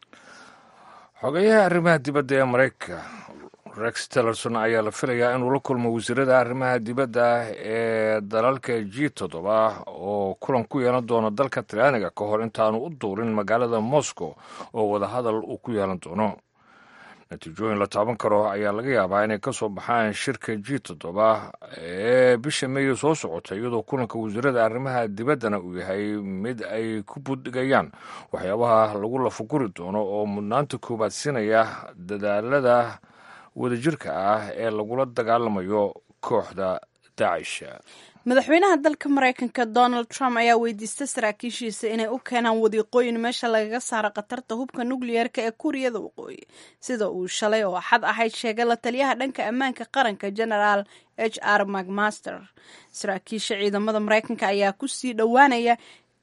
xogeyaha arrimaha dibadda ee maraykanka rex tillerson ayaa la filayaa inuu la kulmo wasiirada arrimaha dibadda ee dalalka g toddoba oo kulan ku yeelan doono dalka talyaaniga ka hor intaanu u duurin magaalada moscow oo wadahadal uu ku yeelan doono natiijooyin la taaban karo ayaa laga yaabaa inay ka soo baxaan shirka g toddoba ee bisha meeyo soo socota iyadoo kulanka wasiirada arrimaha dibaddana uu yahay mid ay ku buddhigayaan waxyaabaha lagu lafaguri doono oo mudnaanta koowaad siinaya dadaalada wadajirka ah ee lagula dagaalamayo kooxda daacisha madaxweynaha dalka maraykanka donald trump ayaa weydiistay saraakiishiisa inay u keenaan wadiiqooyin meesha lagaga saaro khatarta hubka nukliyeerka ee kuuriyada waqooyi sida uu shalay oo axad ahayd sheegay la taliyaha dhanka ammaanka qaranka genaraal h r macmaster saraakiisha ciidamada maraykanka ayaa ku sii dhowaanaya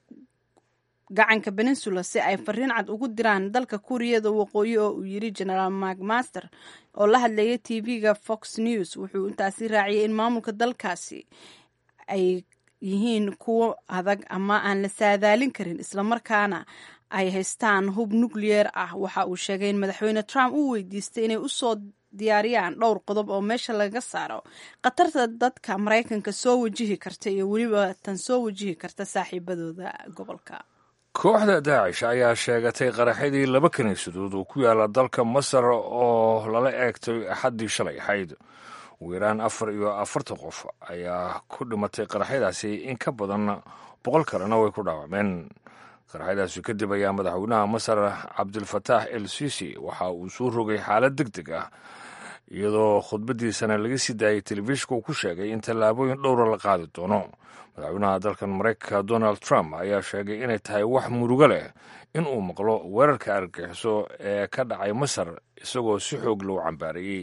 gacanka peninsula si ay fariin cad ugu diraan dalka kuuriyada waqooyi oo uu yiri genaraal macmaster oo la hadlayay t v-ga fox news wuxuu intaasi raaciyay in maamulka dalkaasi ay yihiin kuwo adag ama aan la saadaalin karin islamarkaana ay haystaan hub nukliyeer ah waxa uu sheegay in madaxweyne trump uu weydiistay inay usoo diyaariyaan dhowr qodob oo meesha laga saaro khatarta dadka maraykanka soo wajihi karta iyo weliba tan soo wajihi karta saaxiibadooda gobolka kooxda daacish ayaa sheegatay qaraxyadii laba kiniisadood oo ku yaala dalka masar oo lala eegtay axaddii shalay ahayd ugu yaraan afar iyo afartan qof ayaa ku dhimatay qaraxyadaasi in ka badan boqol kalena way ku dhaawacmeen qaraxyadaasi kadib ayaa madaxweynaha masar cabdilfataax el sisi waxa uu soo rogay xaalad deg deg ah iyadoo khudbadiisana laga sii daayay telefishinka uu ku sheegay in tallaabooyin dhowra la qaadi doono madaxweynaha dalkan maraykanka donald trump ayaa sheegay inay tahay wax murugo leh in uu maqlo weerarka argagixiso ee ka dhacay masar isagoo si xoog loo cambaarayey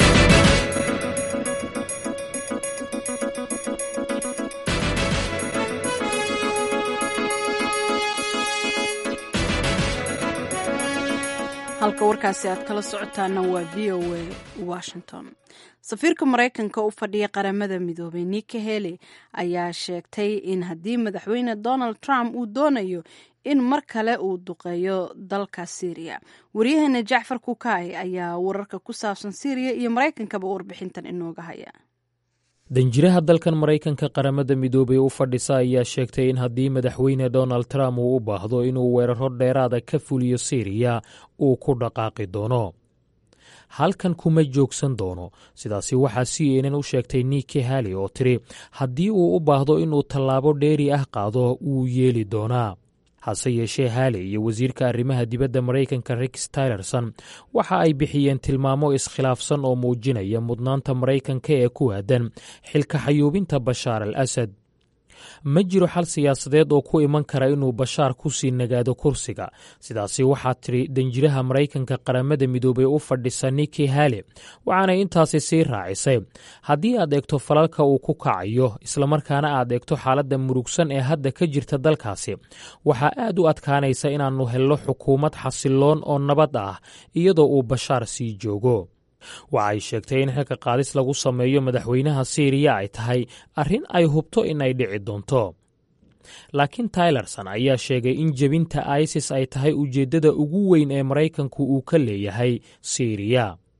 halka warkaasi aad kala socotaana waa v o a washington safiirka maraykanka u fadhiya qaramada midoobay nika heli ayaa sheegtay in haddii madaxweyne donald trump uu doonayo in mar kale uu duqeeyo dalka syriya waryaheena jacfar kukaay ayaa wararka ku saabsan syriya iyo maraykankaba warbixintan inooga haya danjiraha dalkan maraykanka qaramada midoobay u fadhisa ayaa sheegtay in haddii madaxweyne donald trump uu u baahdo inuu weeraro dheeraada ka fuliyo syriya uu ku dhaqaaqi doono halkan kuma joogsan doono sidaasi waxaa c n n u sheegtay niki hali oo tiri haddii uu u baahdo inuu tallaabo dheeri ah qaado wuu yeeli doonaa hase yeeshee hali iyo wasiirka arrimaha dibadda maraykanka rex tillerson waxa ay bixiyeen tilmaamo iskhilaafsan oo muujinaya mudnaanta maraykanka ee ku aadan xilka xayuubinta bashaar al asad ma jiro xal siyaasadeed oo ku iman kara inuu bashaar ku sii nagaado kursiga sidaasi waxaa tiri danjiraha maraykanka qaramada midoobay u fadhisa niki hali waxaanay intaasi sii raacisay haddii aad eegto falalka uu ku kacayo islamarkaana aad eegto xaaladda murugsan ee hadda ka jirta dalkaasi waxaa aad u adkaanaysa inaannu helno xukuumad xasiloon oo nabad ah iyadoo uu bashaar sii joogo waxa ay sheegtay in xilka qaadis lagu sameeyo madaxweynaha syriya ay tahay arrin ay hubto in ay dhici doonto laakiin tylerson ayaa sheegay in jebinta isis ay tahay ujeeddada ugu weyn ee maraykanku uu ka leeyahay syriya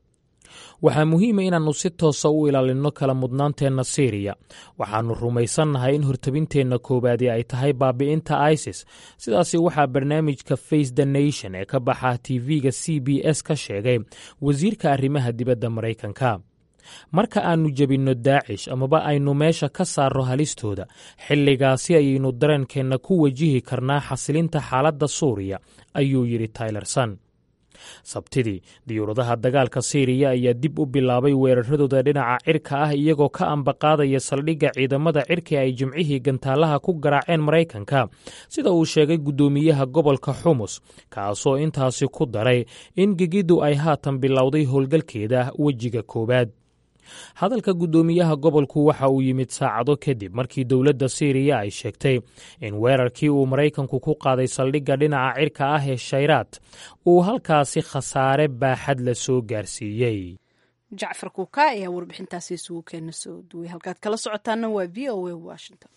waxaa muhiima inaannu si toosa u ilaalinno kala mudnaanteenna siiriya waxaannu rumaysannahay in hortabinteenna koowaadi ay tahay baabi'inta isis sidaasi waxaa barnaamijka face the nation ee ka baxa tv-ga c b s ka sheegay wasiirka arrimaha dibadda maraykanka marka aannu jebinno daacish amaba aynu meesha ka saarro halistooda xilligaasi ayaynu dareenkeenna ku wajihi karnaa xasilinta xaaladda suuriya ayuu yidhi taylerson sabtidii diyuuradaha dagaalka siiriya ayaa dib u bilaabay weeraradooda dhinaca cirka ah iyagoo ka ambaqaadaya saldhigga ciidamada cirka ay jimcihii gantaalaha ku garaaceen maraykanka sida uu sheegay guddoomiyaha gobolka xumus kaasoo intaasi ku daray in gegiddu ay haatan bilowday howlgalkeeda wejiga koowaad hadalka guddoomiyaha gobolku waxa uu yimid saacado kadib markii dowladda siiriya ay sheegtay in weerarkii uu maraykanku ku qaaday saldhigga dhinaca cirka ah ee shayraad uu halkaasi khasaare baaxad la soo gaarsiiyey jacfar kuuka ayaa warbixintaasi isugu keena soo duway halkaad kala socotaana waa v o a washington.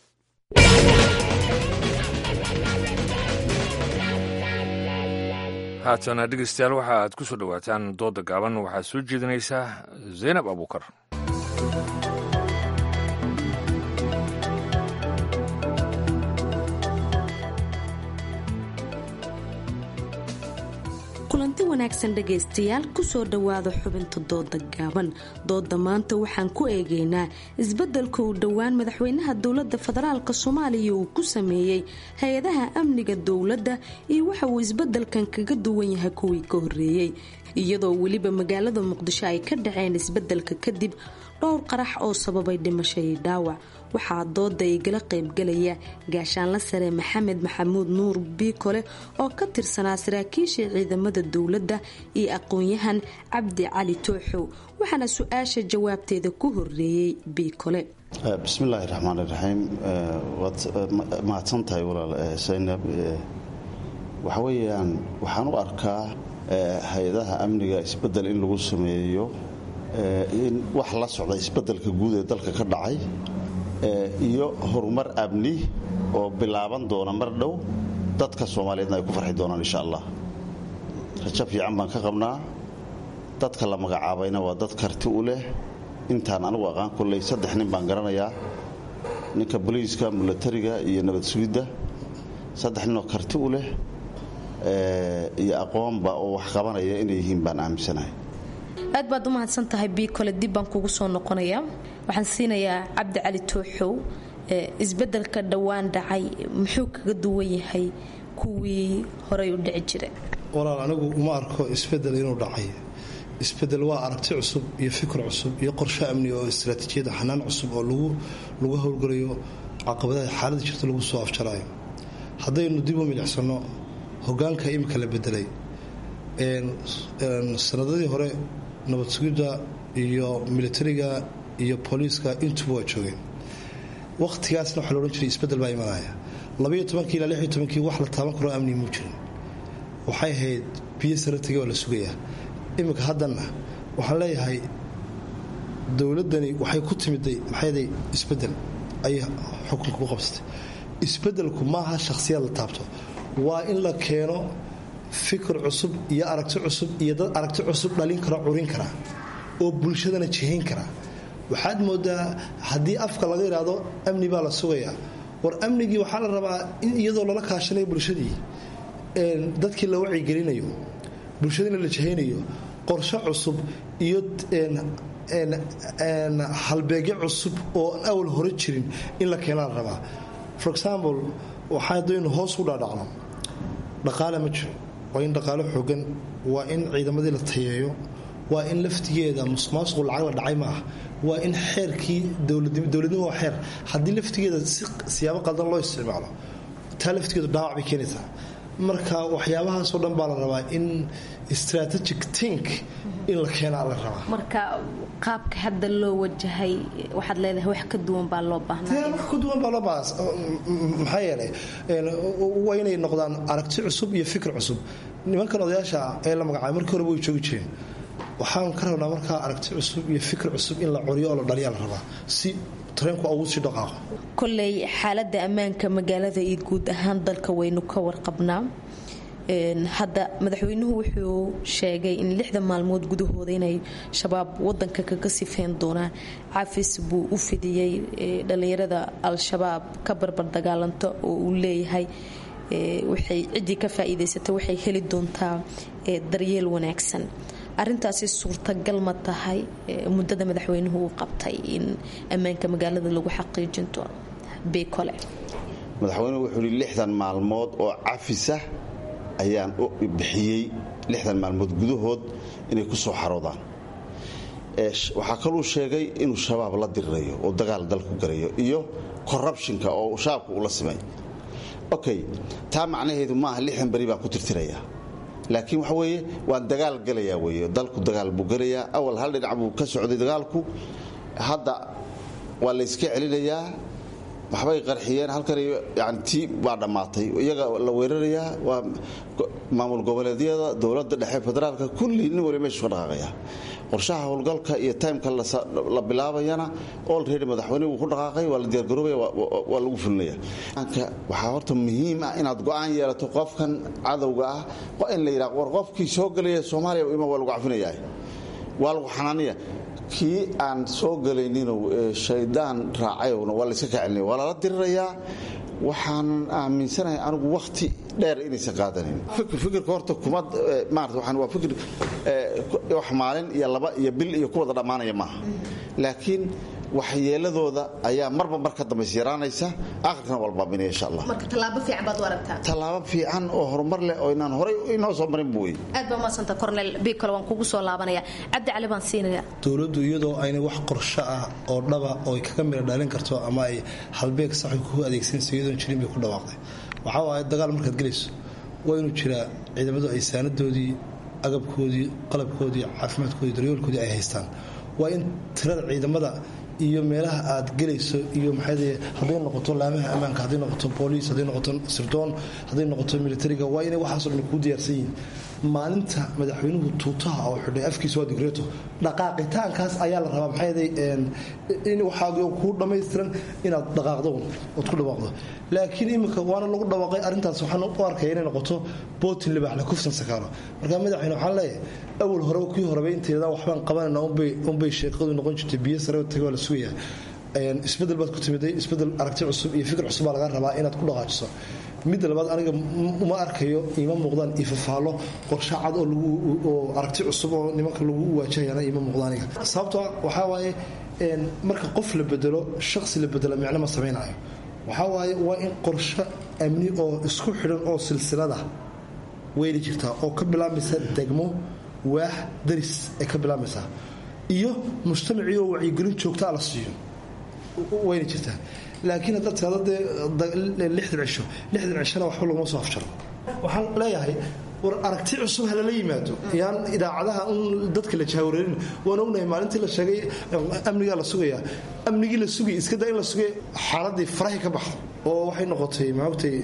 haatana dhegeystayaal waxa aad ku soo dhowaataan dooda gaaban waxaad soo jeedinaysaa zaynab abuukar. kulanti wanaagsan dhegaystayaal kusoo dhowaada xubinta dooda gaaban. dooda maanta waxaan ku eegaynaa isbeddelka uu dhowaan madaxweynaha dowladda federaalk soomaaliya uu ku sameeyey hay-adaha amniga dowladda iyo waxa uu isbeddelkan kaga duwan yahay kuwii ka horreeyey, iyadoo weliba magaalada muqdisho ay ka dhaceen isbeddelka kadib dhowr qarax oo sababay dhimasho iyo dhaawac. waxaa dooda igala qaybgalaya gaashaanla sare maxamed maxamuud nuur biikole oo ka tirsanaa saraakiisha ciidamada dowladda iyo aqoon-yahan cabdi cali tooxow, waxaana su-aasha jawaabteeda ku horeeyey biikole. bismillaahi raxmaani raxiim. waad mahadsan tahay walaal saynab. waxa weeyaan waxaan u arkaa hay-adaha amniga isbedel in lagu sameeyo in wax la socda isbedelka guud ee dalka ka dhacay iyo horumar amni oo bilaaban doona mar dhow, dadka Soomaaliyeedna ay ku farxi doonaan insha Allah. rajo fiican baan ka qabnaa. dadka la magacaabayna waa dad karti u leh. intaan anigu aqaan kulley saddex nin baan garanayaa, ninka booliiska, militariga iyo nabad sugidda. saddex nin oo karti u leh iyo aqoonba oo wax qabanaya inay yihiin baan aaminsanahay. aad baad u mahadsan tahay biikole. dib baan kugu soo noqonayaa. waxaan siinayaa cabdi cali tooxow. isbeddelka dhowaan dhacay muxuu kaga duwan yahay kuwii horey u dhici jiray? walaal anigu uma arko isbeddel inuu dhacay. isbeddel waa aragti cusub iyo fikir cusub iyo qorshe amni oo istaraatiijiyad xanaan cusub oo lagu lagu howlgalayo caqabadaha xaaladda jirta lagu soo afjarayo. haddaynu dib u milicsano hogaanka imika la bedelay sanadadii hore nabad sugidda iyo militariga iyo booliiska intuba waa joogeen. wakhtigaasna waxaa la odhan jiray isbeddel baa imanaya. labayo tobankii ilaa lixiyo tobankii wax la taaban karo amni muu jirin. waxay ahayd biyo sare tegay oo la sugayaa. iminka haddanna waxaan leeyahay dowladdani waxay ku timiday maxayday isbeddel ayay xukunka ku qabsatay. isbeddelku maaha shakhsiyaad la taabto, waa in la keeno fikir cusub iyo aragti cusub iyo dad aragti cusub dhalin kara, curin kara oo bulshadana jihayn kara. waxaad moodaa haddii afka laga yidhaahdo amni baa la sugayaa, war amnigii waxaa la rabaa in iyadoo lala kaashanayo bulshadii, dadkii la wacyigelinayo, bulshadiina la jihaynayo, qorshe cusub iyo halbeegyo cusub oo aan awal hore jirin in la keenaa la rabaa. for example waxaa haddaynu hoos u dhaadhacno, dhaqaale ma jiro, waa in dhaqaalo xoogan, waa in ciidamadii la tayeeyo, waa in laftigeeda musuqmaasuqu lacag la dhacay ma ah, waa in xeerkii dowladnimo waa xeer, haddii laftigeeda si siyaabo qaldan loo isticmaalo taa laftigeedu dhaawac bay keenaysaa. marka waxyaabahaasoo dhan baa la rabaa in strategic think in la keenaa la rabaa. marka qaabka hadda loo wajahay waxaad leedahay wax ka duwan baa loo baahnaa. wax ka duwan baa loo baahnaa maxaa yeelay waa inay noqdaan aragti cusub iyo fikir cusub. nimankan odayaasha ee la magacaabay markii hore way joogi jireen. waxaan ka rabnaa markaa aragti cusub iyo fikir cusub in la coriyo oo la dhaliyaa la rabaa si tareenku ugu sii dhaqaaqo. kolley xaaladda ammaanka magaalada iyo guud ahaan dalka waynu ka warqabnaa. hadda madaxweynuhu wuxuu sheegay in lixda maalmood gudahooda inay shabaab wadanka kaga sifeyn doonaan. cafis buu u fidiyey dhalinyarada al-shabaab ka barbar dagaalanta oo uu leeyahay waxay ciddii ka faa'iidaysatay waxay heli doontaa daryeel wanaagsan. arintaasi suurtagal ma tahay muddada madaxweynuhu uu qabtay in ammaanka magaalada lagu xaqiijin doono? beekole madaxweynuhu wuxuu yidhi lixdan maalmood oo cafisa ayaan u bixiyey lixdan maalmood gudahood inay ku soo xaroodaan. waxaa kaluu sheegay inuu shabaab la dirirayo oo dagaal dalku garayo iyo corruptionka oo shabaabka ula simay. okay taa macnaheedu maaha lixdan beri baan ku tirtirayaa, laakiin waxa weeye waan dagaal galayaa weeye. dalku dagaal buu galayaa. awal hal dhinac buu ka socday dagaalku, hadda waa la iska celinayaa. waxbay qarxiyeen halkan yani tii baa dhammaatay. iyaga la weerarayaa waa maamul goboleedyada, dowladda dhexe, federaalka, kulli nin wali meeshu ka dhaqaaqaya. qorshaha howlgalka iyo timeka la bilaabayana olready madaxweyne wuu ku dhaqaaqay, waa la diyaargaroobaya, waa lagu fulinaya. waxaa horta muhiim ah inaad go'aan yeelato qofkan cadowga ah, in la yidhaha war qofkii soo gelaya soomaaliya ima waa lagu cafinayaa, waa lagu xanaanaya. kii aan soo gelayninw shaydaan raacayowna waa layska kacelinaya, waa lala dirirayaa. waxaan aaminsanahay anigu wakhti dheer inaysan qaadanin. fikirka horta kuma maarata waxaan waa fikir wax maalin iyo laba iyo bil iyo ku wada dhammaanaya maaha, laakiin waxyeeladooda ayaa marba mar ka dambaysa yaraanaysa, aakhirkana walbaaminaya insha allah. marka tallaabo fiican baad u aragtaa? tallaabo fiican oo horumar leh oo inaan horay inoo soo marin buu wey. aad baa umadsanta cornel bikole, waan kugu soo laabanaya. cabdi cali baan siinaya. dowladdu iyadoo ayna wax qorsho ah oo dhaba oo ay kaga mira dhalin karto ama ay halbeeg sax ku adeegsanayso iyadoon jirin bay ku dhawaaqday. waxaa waaye dagaal markaad gelayso waa inuu jiraa ciidamadu ay saanadoodii, agabkoodii, qalabkoodii, caafimaadkoodii, daryoolkoodii ay haystaan. waa in tirada ciidamada iyo meelaha aad gelayso iyo maxay haday noqoto laamaha ammaanka, haday noqoto booliis, haday noqoto sirdoon, haday noqoto militariga, waa inay waxaas oo dhan ku diyaarsan yihiin. maalinta madaxweynuhu tuutaha oo xidhay afkiisa waa digreeto, dhaqaaqitaankaas ayaa la rabaa maxay in waxaa ku dhammaystiran inaad dhaqaaqdo ood ku dhawaaqdo. laakiin iminka waana lagu dhawaaqay arrintaas, waxaan u arkaya inay noqoto bootin libaax la kufsan sakaalo. marka madaxweyne waxaan leeyahay awal hore kii horeba inteeda waxbaan qabanayna unbay sheeqadu noqon jirtay biyo sare tago la sugayaa. isbedel baad ku timiday, isbedel aragti cusub iyo fikir cusub baa laga rabaa inaad ku dhaqaajiso. midda labaad aniga uma arkayo ima muuqdaan ifafaalo qorshe cad oo lagu oo aragti cusub oo nimanka lagu waajahayana ima muuqdaan aniga. sababtoo waxaa waaye marka qof la bedelo, shakhsi la bedelo micno ma samaynayo. waxaa waaye waa in qorshe amni oo isku xidhan oo silsilada weyli jirtaa oo ka bilaabmaysa degmo, waax, daris ee ka bilaabmaysaa iyo mujtamacii oo wacyigelin joogtaa la siiyo weyna jirtaa. laakiin haddaad tiado dee lixdan cisho lixdan cishona waxba laguma soo afjaro. waxaan leeyahay war aragti cusub ha lala yimaado, yaan idaacadaha un dadka la jahwareerin. waan ognahay maalintii la sheegay amnigaa la sugayaa, amnigii la sugay iskada in la sugay xaaladii farahi ka baxdo oo waxay noqotay maogtay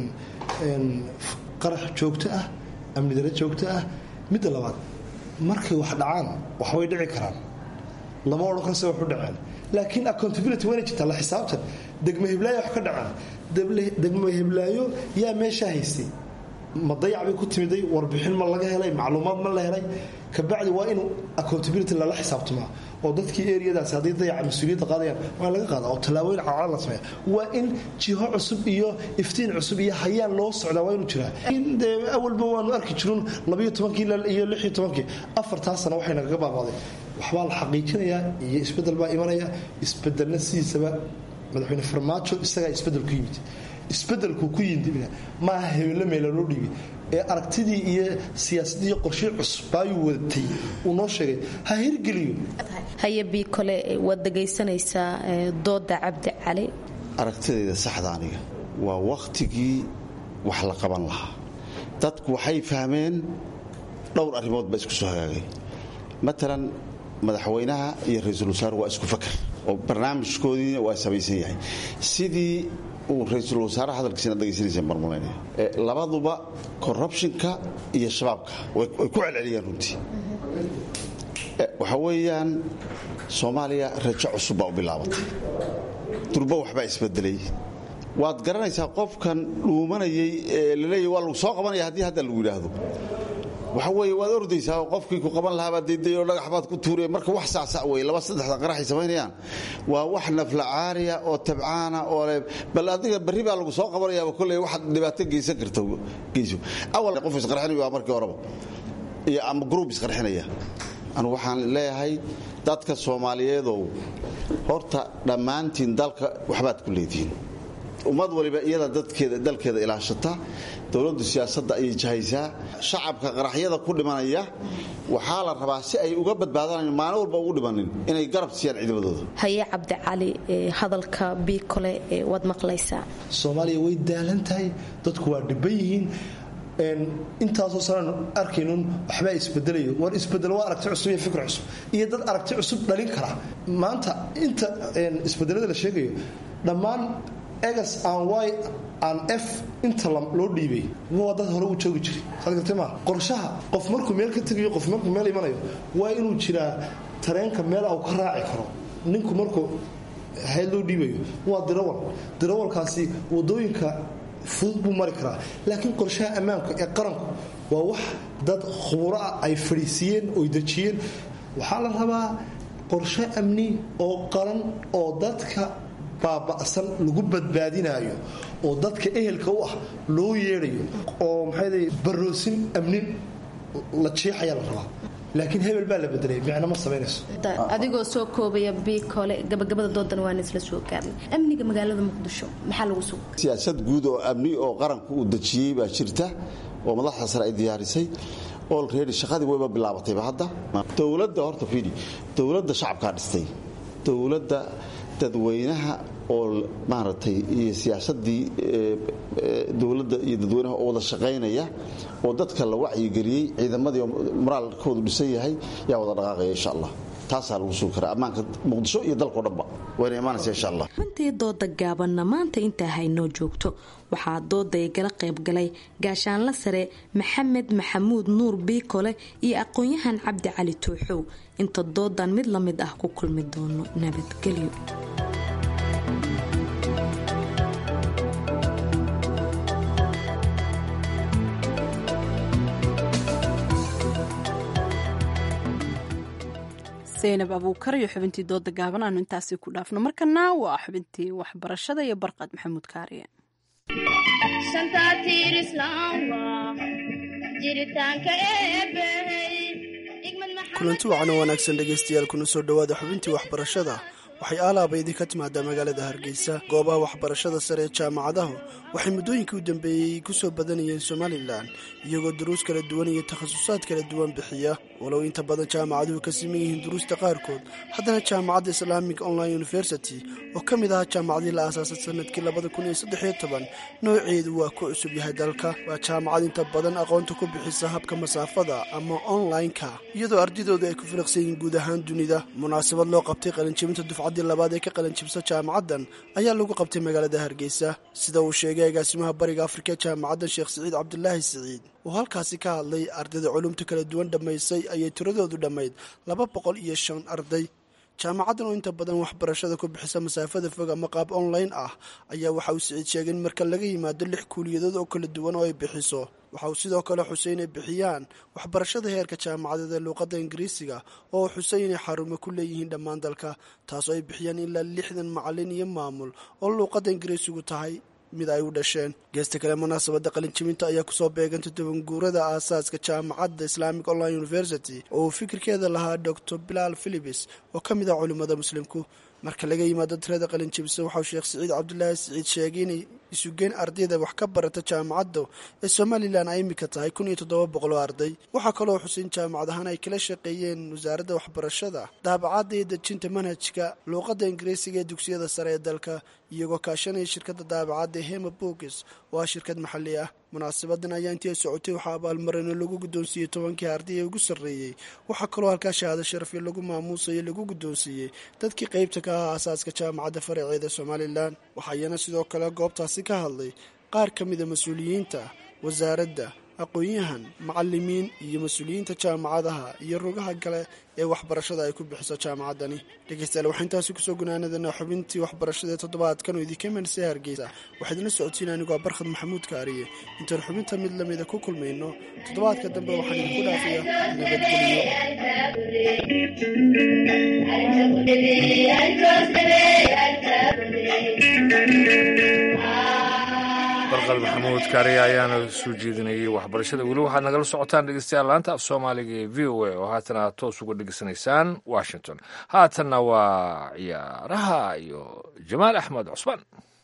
qarax joogto ah, amni daro joogto ah. midda labaad markay wax dhacaan waxbay dhici karaan, lama odhan karse wax u dhaceen, laakiin accountability wayna jirtaa, la xisaabtan. degmo hiblaayo wax ka dhacaan, degmo hiblaayo yaa meeshaa haystay, ma dayac bay ku timiday, warbixin ma laga helay, macluumaad ma la helay. kabacdi waa inuu accountability lala xisaabtamaa oo dadkii eriyadaasi hadday dayaca mas-uuliyadda qaadayaan waa laga qaada oo tallaabooyin caalan la sameeya. waa in jiho cusub iyo iftiin cusub iyo hayaan loo socdaa waa inuu jiraa. de awalba waanu arki jirun labayo tobankii iyo lixiyo tobankii afartaa sano waxay nagaga baabaaday. waxbaa la xaqiijinayaa iyo isbedel baa imanaya. isbedelna sidiisaba madaxweyne farmaajo isagaa isbedel ku yimid. isbedelku ku yimid maaha hebelle meela loo dhiibay ee aragtidii iyo siyaasadii qorshii cusub ayuu wadatay uu noo sheegay ha hirgeliyo. hayabii kole waad dhegaysanaysaa dooda cabdi cali. aragtidayda saxda aniga waa wakhtigii wax la qaban lahaa. dadku waxay fahmeen dhowr arrimood ba isku soo hagaagay. matalan madaxweynaha iyo ra-iisul wasaare waa isku fakar oo barnaamijkoodiina waa samaysan yahay. sidii uu ra-iisul wasaare hadalkiisina dhegaysanaysa marmulaynaya. labaduba corruptionka iyo shabaabka way ku celceliyaan runtii. waxa weeyaan soomaaliya rajo cusub baa u bilaabatay. durba waxbaa isbedelay. waad garanaysaa qofkan dhuumanayay ee laleeyahay waa lagu soo qabanaya haddii hadda lagu yidhaahdo waxa weeye waad ordaysaa oo qofkii ku qaban lahaa baad dayday oo dhagax baad ku tuuraya marka wax sacsac wey laba saddexda qaraxay samaynayaan waa wax nafla caariya oo tabcaana oo bal adiga berri baa lagu soo qabanayaaba kolley wax dhibaato geysan karta geyso awal qof isqarxinaya waa markii horeba iyo ama group isqarxinaya anu waxaan leeyahay dadka Soomaaliyeedow horta dhammaantiin dalka waxbaad ku leedihiin ummad waliba iyada dadkeeda dalkeeda ilaashata dawladda siyaasadda ay jahaysaa shacabka qaraxyada ku dhimanaya waxaa la rabaa si ay uga badbaadaan maalin walba ugu dhimanin inay garab siiyaan ciidamadooda haye Cabdi Cali hadalka biikole wad maqlaysaa Soomaaliya way daalan tahay dadku waa dhiban yihiin een intaasoo sanan arkaynun waxba isbedelayo war isbedel waa aragti cusub iyo fikir cusub iyo dad aragti cusub dhalin kara maanta inta een isbedelada la sheegayo dhammaan egas aan y aan f inta loo dhiibay waa dad hore u joogi jiray sadgartay ma qorshaha qof markuu meel ka tagayo qof markuu meel imanayo waa inuu jiraa tareenka meel uu ka raaci karo ninku markuu hayl loo dhiibayo waa dirawal dirawalkaasi wadooyinka fudud buu mari karaa laakiin qorshaha ammaanka ee qaranku waa wax dad khuburo ah ay fadhiisiyeen oo dejiyeen waxaa la rabaa qorshe amni oo qaran oo dadka baaba'san lagu badbaadinayo oo dadka ehelka u ah loo yeerayo oo maxay baroosin amni la jeexaya la rabaa laakiin hebel baa la bedelay macna ma sameynayso adigoo soo koobaya biikole gabagabada doodan waan isla soo gaarnay amniga magaalada Muqdisho maxaa lagu soo siyaasad guud oo amni oo qaranku u dajiyay baa jirta oo madaxda sare ay diyaarisay already shaqadii wayba bilaabatay hadda dawladda horta fiidi dawladda shacabka dhistay dawladda dadweynaha oo maartay iyo siyaasadii dawladda iyo dadweynaha oo wada shaqeynaya oo dadka la wacyi galiyay ciidamadii moraalkoodu dhisan yahay yaa wada dhaqaaqaya insha Allah taas lagu soo karaa amaanka Muqdisho iyo dalka dhanba way imaanaysaa insha Allah runtii dooda gaabanna maanta inta haynoo joogto waxaa dooda ay gala qayb galay gaashaanla sare Maxamed Maxamuud Nuur Biikole iyo aqoon-yahan Cabdi Cali Tuuxow inta doodan mid la mid ah ku kulmi doono nabadgelyo Zainab Abuukar iyo xubintii dooda gaaban aanu intaasi ku dhaafno markana waa xubintii waxbarashada iyo Barqad Maxamuud Kaariye shantaatiir islaamka jiritaanka eebbahey kulanti wacan oo wanaagsan dhegaystayaal kuna soo dhowaada xubintii waxbarashada waxay aalaaba idinka timaadaa magaalada Hargeysa goobaha waxbarashada sare ee jaamacadahu waxay muddooyinkii u dambeeyey ku soo badanayeen Somaliland iyagoo duruus kala duwan iyo takhasusaad kala duwan bixiya walow inta badan jaamacaduhu ka siman yihiin duruusta qaarkood haddana jaamacadda Islamic Online University oo ka mid ah jaamacadii la aasaasay sanadkii labada kun iyo saddex iyo toban nooceedu waa ku cusub yahay dalka waa jaamacad inta badan aqoonta ku bixisa habka masaafada ama online-ka iyadoo ardaydoodii ay ku fariiqsan yihiin guud ahaan dunida munaasabad loo qabtay qalinjebinta dufcadii labaad ee ka qalinjebisa jaamacaddan ayaa lagu qabtay magaalada Hargeysa sida uu sheegay agaasimaha bariga Afrika jaamacadda Sheekh Saciid Cabdullaahi Saciid oo halkaasi ka hadlay ardayda culumta kala duwan dhamaysay ayay tiradoodu dhamayd laba boqol iyo shan arday jaamacaddan oo inta badan waxbarashada ku bixisa masaafada fog ama qaab online ah ayaa waxa uu Saciid sheegay in marka laga yimaado lix kuuliyadood oo kala duwan oo ay bixiso waxa uu sidoo kale Xuseen ay bixiyaan waxbarashada heerka jaamacadda luqadda Ingiriisiga oo Xuseen ay xarumo ku leeyihiin dhammaan dalka taasoo ay bixiyaan ilaa lixdan macallin iyo maamul oo luqadda Ingiriisigu tahay mid ay u dhasheen geesta kale munaasabada qalinjebinta ayaa ku soo beegantay tobanguurada aasaaska jaamacadda Islamic Online University oo fikirkeeda lahaa Doctor Bilal Philips oo ka mid ah culimada muslimku marka laga yimaado tirada qalinjebisa waxa uu Sheekh Saciid Cabdullaahi Saciid sheegay in isugeyn ardayda wax ka barata jaamacadda ee Somaliland ay imika tahay kun iyo toddoba boqol oo arday waxa kale oo Xuseen jaamacadahan ay kala shaqeeyeen wasaaradda waxbarashada daabacadda iyo dejinta manhajka luqadda Ingiriisiga ee dugsiyada sare ee dalka iyagoo kaashanaya shirkadda daabacadda Hema Books oo ah shirkad maxalli ah munaasabadan ayaa intii socotay waxa abaalmarin lagu guddoonsiiyay tobankii arday ee ugu sarreeyay waxa kaloo halka shahaado sharaf lagu maamuusay lagu guddoonsiiyay dadkii qaybta ka ah aasaaska jaamacadda faraceeda Somaliland waxayna sidoo kale goobtaasi ka hadlay qaar ka mid ah mas'uuliyiinta wasaaradda aqoon-yahan macalimiin iyo mas-uuliyiinta jaamacadaha iyo rugaha kale ee waxbarashada ay ku bixiso jaamacaddani. dhegeystayaal waxaa intaasi kusoo gunaanadana xubintii waxbarashada ee toddobaadkan oo idinka imanaysa hargeysa. waxaad ila socotiin anigoo barkhad maxamuud kaariye. intaan xubinta mid lamida ku kulmayno toddobaadka dambe waxaan idinku dhaafiya nabadgeliyo. barqad maxamuud kaariye ayaana soo jeedinayay waxbarashada. weli waxaad nagala socotaan dhegeystayaal laanta af soomaaliga ee v o a oo haatana aad toos uga dhegeysanaysaan washington. haatanna waa ciyaaraha iyo jamaal axmed cusmaan.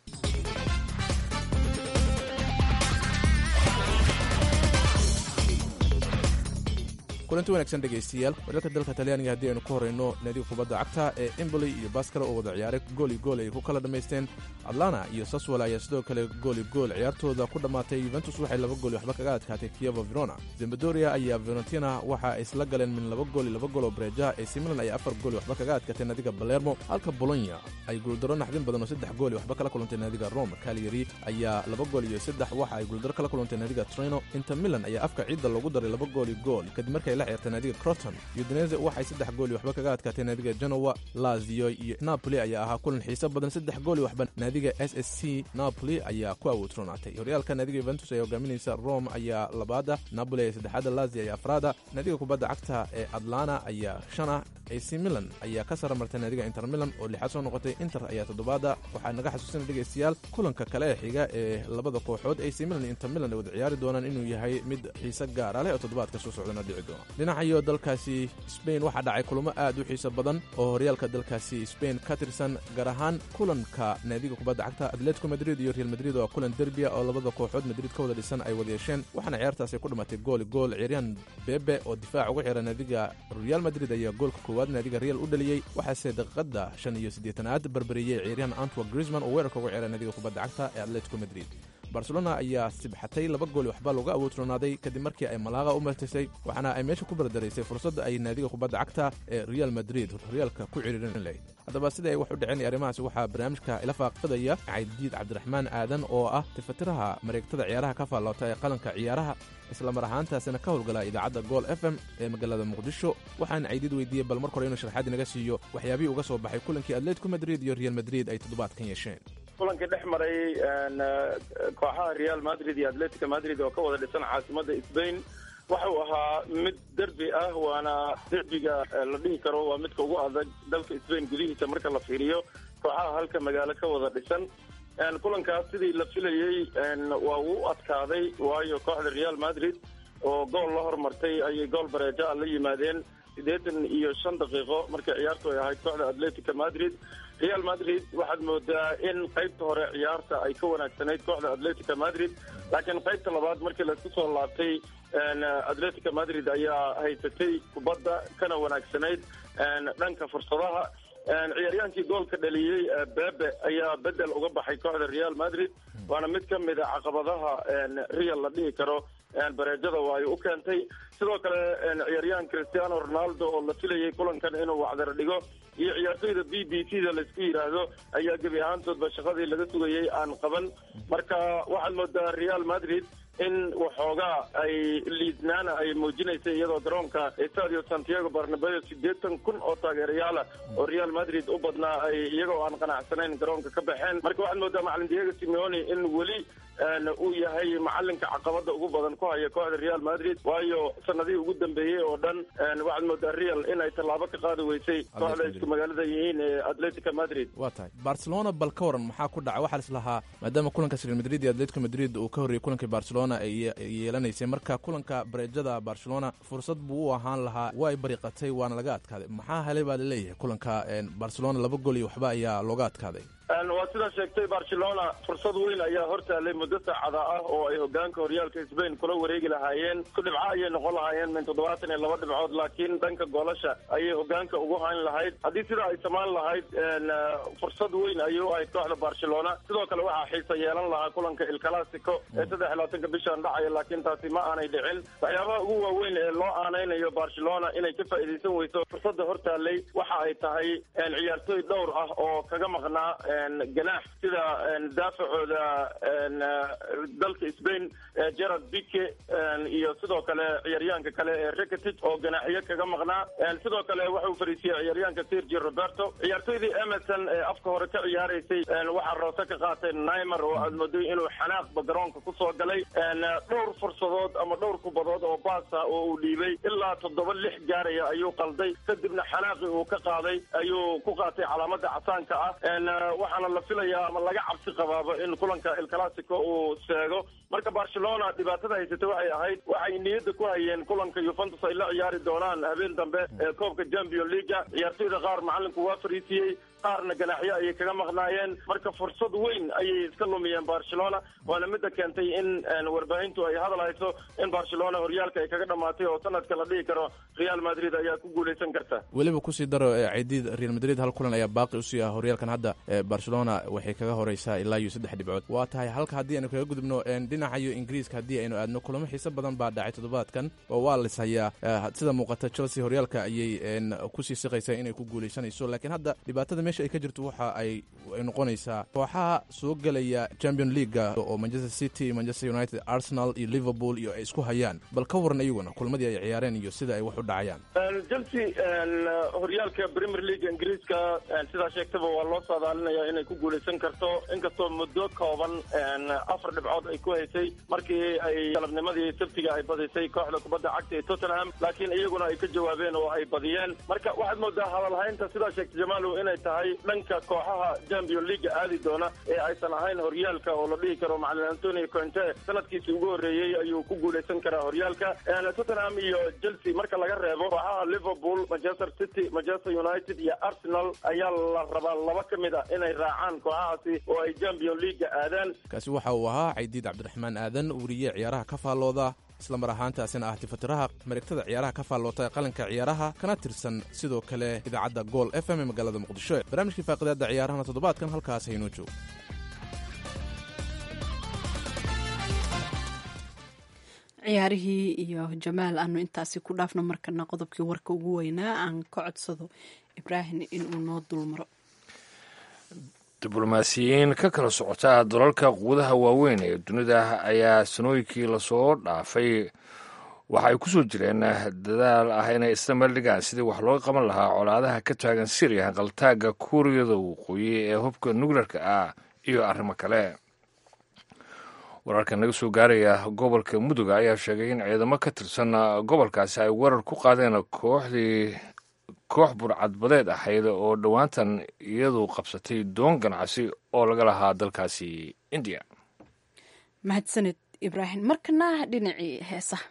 kulanti wanaagsan dhegaystayaal wararka dalka talyaaniga haddii aynu ku horeyno naadiga kubadda cagta ee emboli iyo baskara oo wada ciyaaray gooli gool ay ku kala dhammaysteen. atlana iyo saswal ayaa sidoo kale gooli gool ciyaartooda ku dhammaatay. yuventus waxay laba gooli waxba kaga adkaatay kievo verona. zembadoria ayaa fiorentina waxa ay isla galeen min laba gooli laba gool oo bareejaha. ac milan ayaa afar gooli waxba kaga adkaatay naadiga balermo, halka bolonya ay guuldaro naxdin badan oo saddex gooli waxba kala kulantay naadiga rome. calyari ayaa laba gool iyo saddex waxa ay guuldaro kala kulantay naadiga trino. inter milan ayaa afka ciidda loogu daray laba gooli gool kadib markay la ciyaartay naadiga croton. udinese waxay saddex gooli waxba kaga adkaatay naadiga genoa. lazio iyo napoli ayaa ahaa kulan xiiso badan, saddex gooli waxba naadiga s s c napoli ayaa ku awoodronaatay. horyaalka naadiga yuventus ee hogaaminaysa rome ayaa labaada, napoli ayaa saddexaada, lazio ayaa afraada. naadiga kubadda cagta ee atlana ayaa shana. ac milan ayaa ka sara martay naadiga inter milan oo lixaad soo noqotay. inter ayaa toddobaada. waxaa naga xasuusina dhegaystayaal kulanka kale ee xiga ee labada kooxood ac milan iyo inter milan ay wada ciyaari doonaan inuu yahay mid xiise gaara leh oo toddobaadka soo socdana dhici doona. dhinacayo dalkaasi Spain waxaa dhacay kulamo aad u xiiso badan oo horyaalka dalkaasi Spain ka tirsan, gaar ahaan kulanka naadiga kubadda cagta Atletico Madrid iyo Real Madrid oo kulan derby oo labada kooxood Madrid ka wada dhisan ay wada yeesheen. waxaana ciyaartaasi ku dhamatay gool gool. ciyaaryahan Bebe oo difaac uga xiran naadiga Real Madrid ayaa goolka koowaad naadiga Real u dhaliyay, waxaase daqiiqada shan iyo siddeetanaad barbariyay ciyaaryahan Antoine Griezmann oo weerarka uga xiran naadiga kubadda cagta ee Atletico Madrid. barcelona ayaa sibxatay laba gooli waxba looga awoodronaaday kadib markii ay malaaqa u martisay, waxaana ay meesha ku bardaraysay fursadda ay naadiga kubadda cagta ee Real Madrid horyaalka ku ciriirin lahayd. haddaba sida ay wax u dhaceen arrimahaasi waxaa barnaamijka ila faaqidaya Caydiid Cabdiraxmaan Aadan oo ah tifatiraha mareegtada ciyaaraha ka faallota ee qalanka ciyaaraha isla mar ahaantaasina ka howlgala idaacadda Gool F M ee magaalada Muqdisho. waxaan Caydiid weydiiyey bal marka hore inuu sharaxaad inaga siiyo waxyaabihii uga soo baxay kulankii Atletico Madrid iyo Real Madrid ay toddobaadkan yeesheen. kulankii dhex maray kooxaha Real Madrid iyo Atletico Madrid oo ka wada dhisan caasimadda Spain waxa uu ahaa mid derbi ah, waana derbiga la dhihi karo waa midka ugu adag dalka Spain gudihiisa marka la fiiriyo kooxaha halka magaalo ka wada dhisan. kulankaas sidii la filayey waa uu adkaaday, waayo kooxda Real Madrid oo gool la hormartay ayay gool bareejo ah la yimaadeen siddeetan iyo shan daqiiqo markay ciyaartu ay ahayd kooxda Atletico Madrid. Real Madrid waxaad moodaa in qaybta hore ciyaarta ay ka wanaagsanayd kooxda Atletico Madrid, laakiin qaybta labaad markii la isku soo laabtay Atletico Madrid ayaa haysatay kubadda kana wanaagsanayd dhanka fursadaha. ciyaaryaankii goolka dhaliyey Bebe ayaa bedel uga baxay kooxda Real Madrid, waana mid ka mid a caqabadaha Real la dhihi karo bareejada waa ay u keentay. sidoo kale ciyaaryahan Cristiano Ronaldo oo la filayay kulankan inuu wacdar dhigo iyo ciyaartoyda B B C da la isku yiraahdo ayaa gebi ahaantoodba shaqadii laga sugayay aan qaban. marka waxaad moodaa Real Madrid in waxoogaa ay liidnaana ay muujinaysay iyadoo garoonka Estadio Santiago Bernabeu siddeetan kun oo taageerayaal ah oo Real Madrid u badnaa ay iyagoo aan qanacsanayn garoonka ka baxeen. marka waxaad moodaa macallin Diego Simeone in weli uu yahay macalinka caqabada ugu badan ku haya kooxda Real Madrid, waayo sanadihii ugu dambeeyey oo dhan waxaad moodaa Real in ay tallaabo ka qaadi weysay kooxda isku magaalada yihiin ee Atletico Madrid. waa tahay Barcelona bal ka waran maxaa ku dhacay? waxaa islahaa maadaama kulanka Real Madrid iyo Atletico Madrid uu ka horreeyay kulankii Barcelona ay yeelanaysay, marka kulanka bareejada Barcelona fursad buu u ahaan lahaa, way bariiqatay waana laga adkaaday. maxaa helay baa laleeyahay kulanka Barcelona laba gool iyo waxba ayaa looga adkaaday? waa sidaa sheegtay Barcelona fursad weyn ayaa hortaalay muddo saacada ah oo ay hogaanka horyaalka Spain kula wareegi lahaayeen. ku dhibco ayay noqon lahaayeen min toddobaatan iyo laba dhibcood, laakiin dhanka goolasha ayay hogaanka ugu hayn lahayd. haddii sidaa ay samaan lahayd fursad weyn ayay u ahayd kooxda Barcelona. sidoo kale waxaa xiisa yeelan lahaa kulanka El Clasico ee saddex iyo labaatanka bishan dhacaya, laakiin taasi ma aanay dhicin. waxyaabaha ugu waaweyn ee loo aanaynayo Barcelona inay ka faa'iidaysan weyso fursadda hortaalay waxa ay tahay ciyaartooy dhowr ah oo kaga maqnaa ganaax sida daafacooda dalka Spain Gerard Pique iyo sidoo kale ciyaaryahanka kale ee Rakitic oo ganaaxyo kaga maqnaa sidoo kale waxa uu fariisiyay ciyaaryahanka Sergio Roberto ciyaartoydii Emerson ee afka hore ka ciyaaraysay waxa roose ka qaatay Neymar oo aad mooday inuu xanaaq garoonka ku soo galay dhowr fursadood ama dhowr kubadood oo baasa oo uu dhiibay ilaa toddoba lix gaaraya ayuu qalday kadibna xanaaqi uu ka qaaday ayuu ku qaatay calaamada casaanka ah waxaana la filayaa ama laga cabsi qabaaba in kulanka El Clasico uu seego marka Barcelona dhibaatada haysatay waxay ahayd waxay niyadda ku hayeen kulanka Juventus ay la ciyaari doonaan habeen dambe ee koobka Champions League ciyaartoyda qaar macalinku waa fariisiyay qaarna ganaaxyo ayay kaga maqnaayeen marka fursad weyn ayay iska lumiyeen Barcelona waana mid keentay in warbaahintu ay hadalhayso in Barcelona horyaalka ay kaga dhamaatay oo sanadka la dhigi karo Real Madrid ayaa ku guuleysan karta waliba ku sii daro ciidid Real Madrid hal kulan ayaa baaqi u sii ah horyaalkan hadda Barcelona waxay kaga horeysaa ilaa iyo saddex dhibcood waa tahay halka haddii aynu kaga gudubno dhinaca iyo Ingiriiska haddii aynu aadno kulamo xiiso badan baa dhacay toddobaadkan oo waa la hayaa sida muuqata Chelsea horyaalka ayay ku sii siqaysaa inay ku guuleysanayso laakiin hadda dhibaatada meesha ay ka jirto waxa ay noqonaysaa kooxaha soo galaya Champions League oo Manchester City, Manchester United, Arsenal iyo Liverpool iyo ay isku hayaan bal ka waran ayaguna kulmadii ay ciyaareen iyo sida ay wax u dhacayaan Chelsea horyaalka Premier League Ingiriiska sida sheegtaba waa loo saadaalinayaa inay ku guuleysan karto inkastoo muddo kooban afar dhibcood ay ku haysay markii ay galabnimadii sabtiga ay badisay kooxda kubadda cagta ee Tottenham laakiin iyaguna ay ka jawaabeen oo ay badiyeen marka waxaad moodaa hadalhaynta sida sheegtay Jamaal inay tahay dhanka kooxaha Champions League aadi doona ee aysan ahayn horyaalka oo la dhigi karo macallin Antonio Conte sanadkiisii ugu horeeyay ayuu ku guuleysan karaa horyaalka Tottenham iyo Chelsea marka laga reebo kooxaha Liverpool, Manchester City, Manchester United iyo Arsenal ayaa la rabaa laba ka mid ah inay raacaan kooxahaasi oo ay Champions League aadaan kaasi waxa uu ahaa Ciidiid Cabdiraxmaan Aadan wariye ciyaaraha ka faalooda isla mar ahaantaasina ah tifatiraha mareegtada ciyaaraha ka faalloota qalanka ciyaaraha kana tirsan sidoo kale idaacadda Gool F M ee magaalada Muqdisho barnaamijkii faaqidaada ciyaaraha toddobaadkan halkaas hayno joog ciyaarihii iyo Jamaal aanu intaasi ku dhaafno markana qodobkii warka ugu weynaa aan ka codsado Ibrahim inuu noo dulmaro diblomaasiyiin ka kala socota dalalka quwadaha waaweyn ee dunida ayaa sanooyinkii lasoo dhaafay waxa ay ku soo jireen dadaal ah inay isla meel dhigaan sidii wax looga qaban lahaa colaadaha ka taagan Syria qaltaaga Kuuriyada Waqooyi ee hubka nukleerka ah iyo arrimo kale wararka naga soo gaaraya gobolka Mudug ayaa sheegay in ciidamo ka tirsan gobolkaasi ay weerar ku qaadeen kooxdii koox burcadbadeed ahayd oo dhowaantan iyadu qabsatay doon ganacsi oo laga lahaa dalkaasi India mahadsanid Ibrahim markana dhinacii heesaha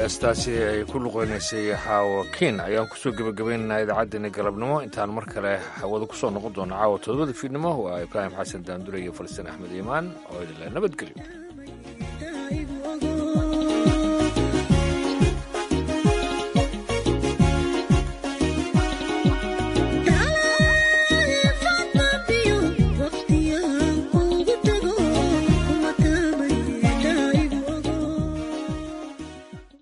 heestaasi ay ku luqeynaysay xaawo kiin ayaan kusoo gebagabaynaynaa idaacaddeenna galabnimo intaan mar kale hawada kusoo noqon doono caawa todobada fiidnimo waa ibraahim xasan daandure iyo falastiin axmed iimaan oo idinle nabadgelyo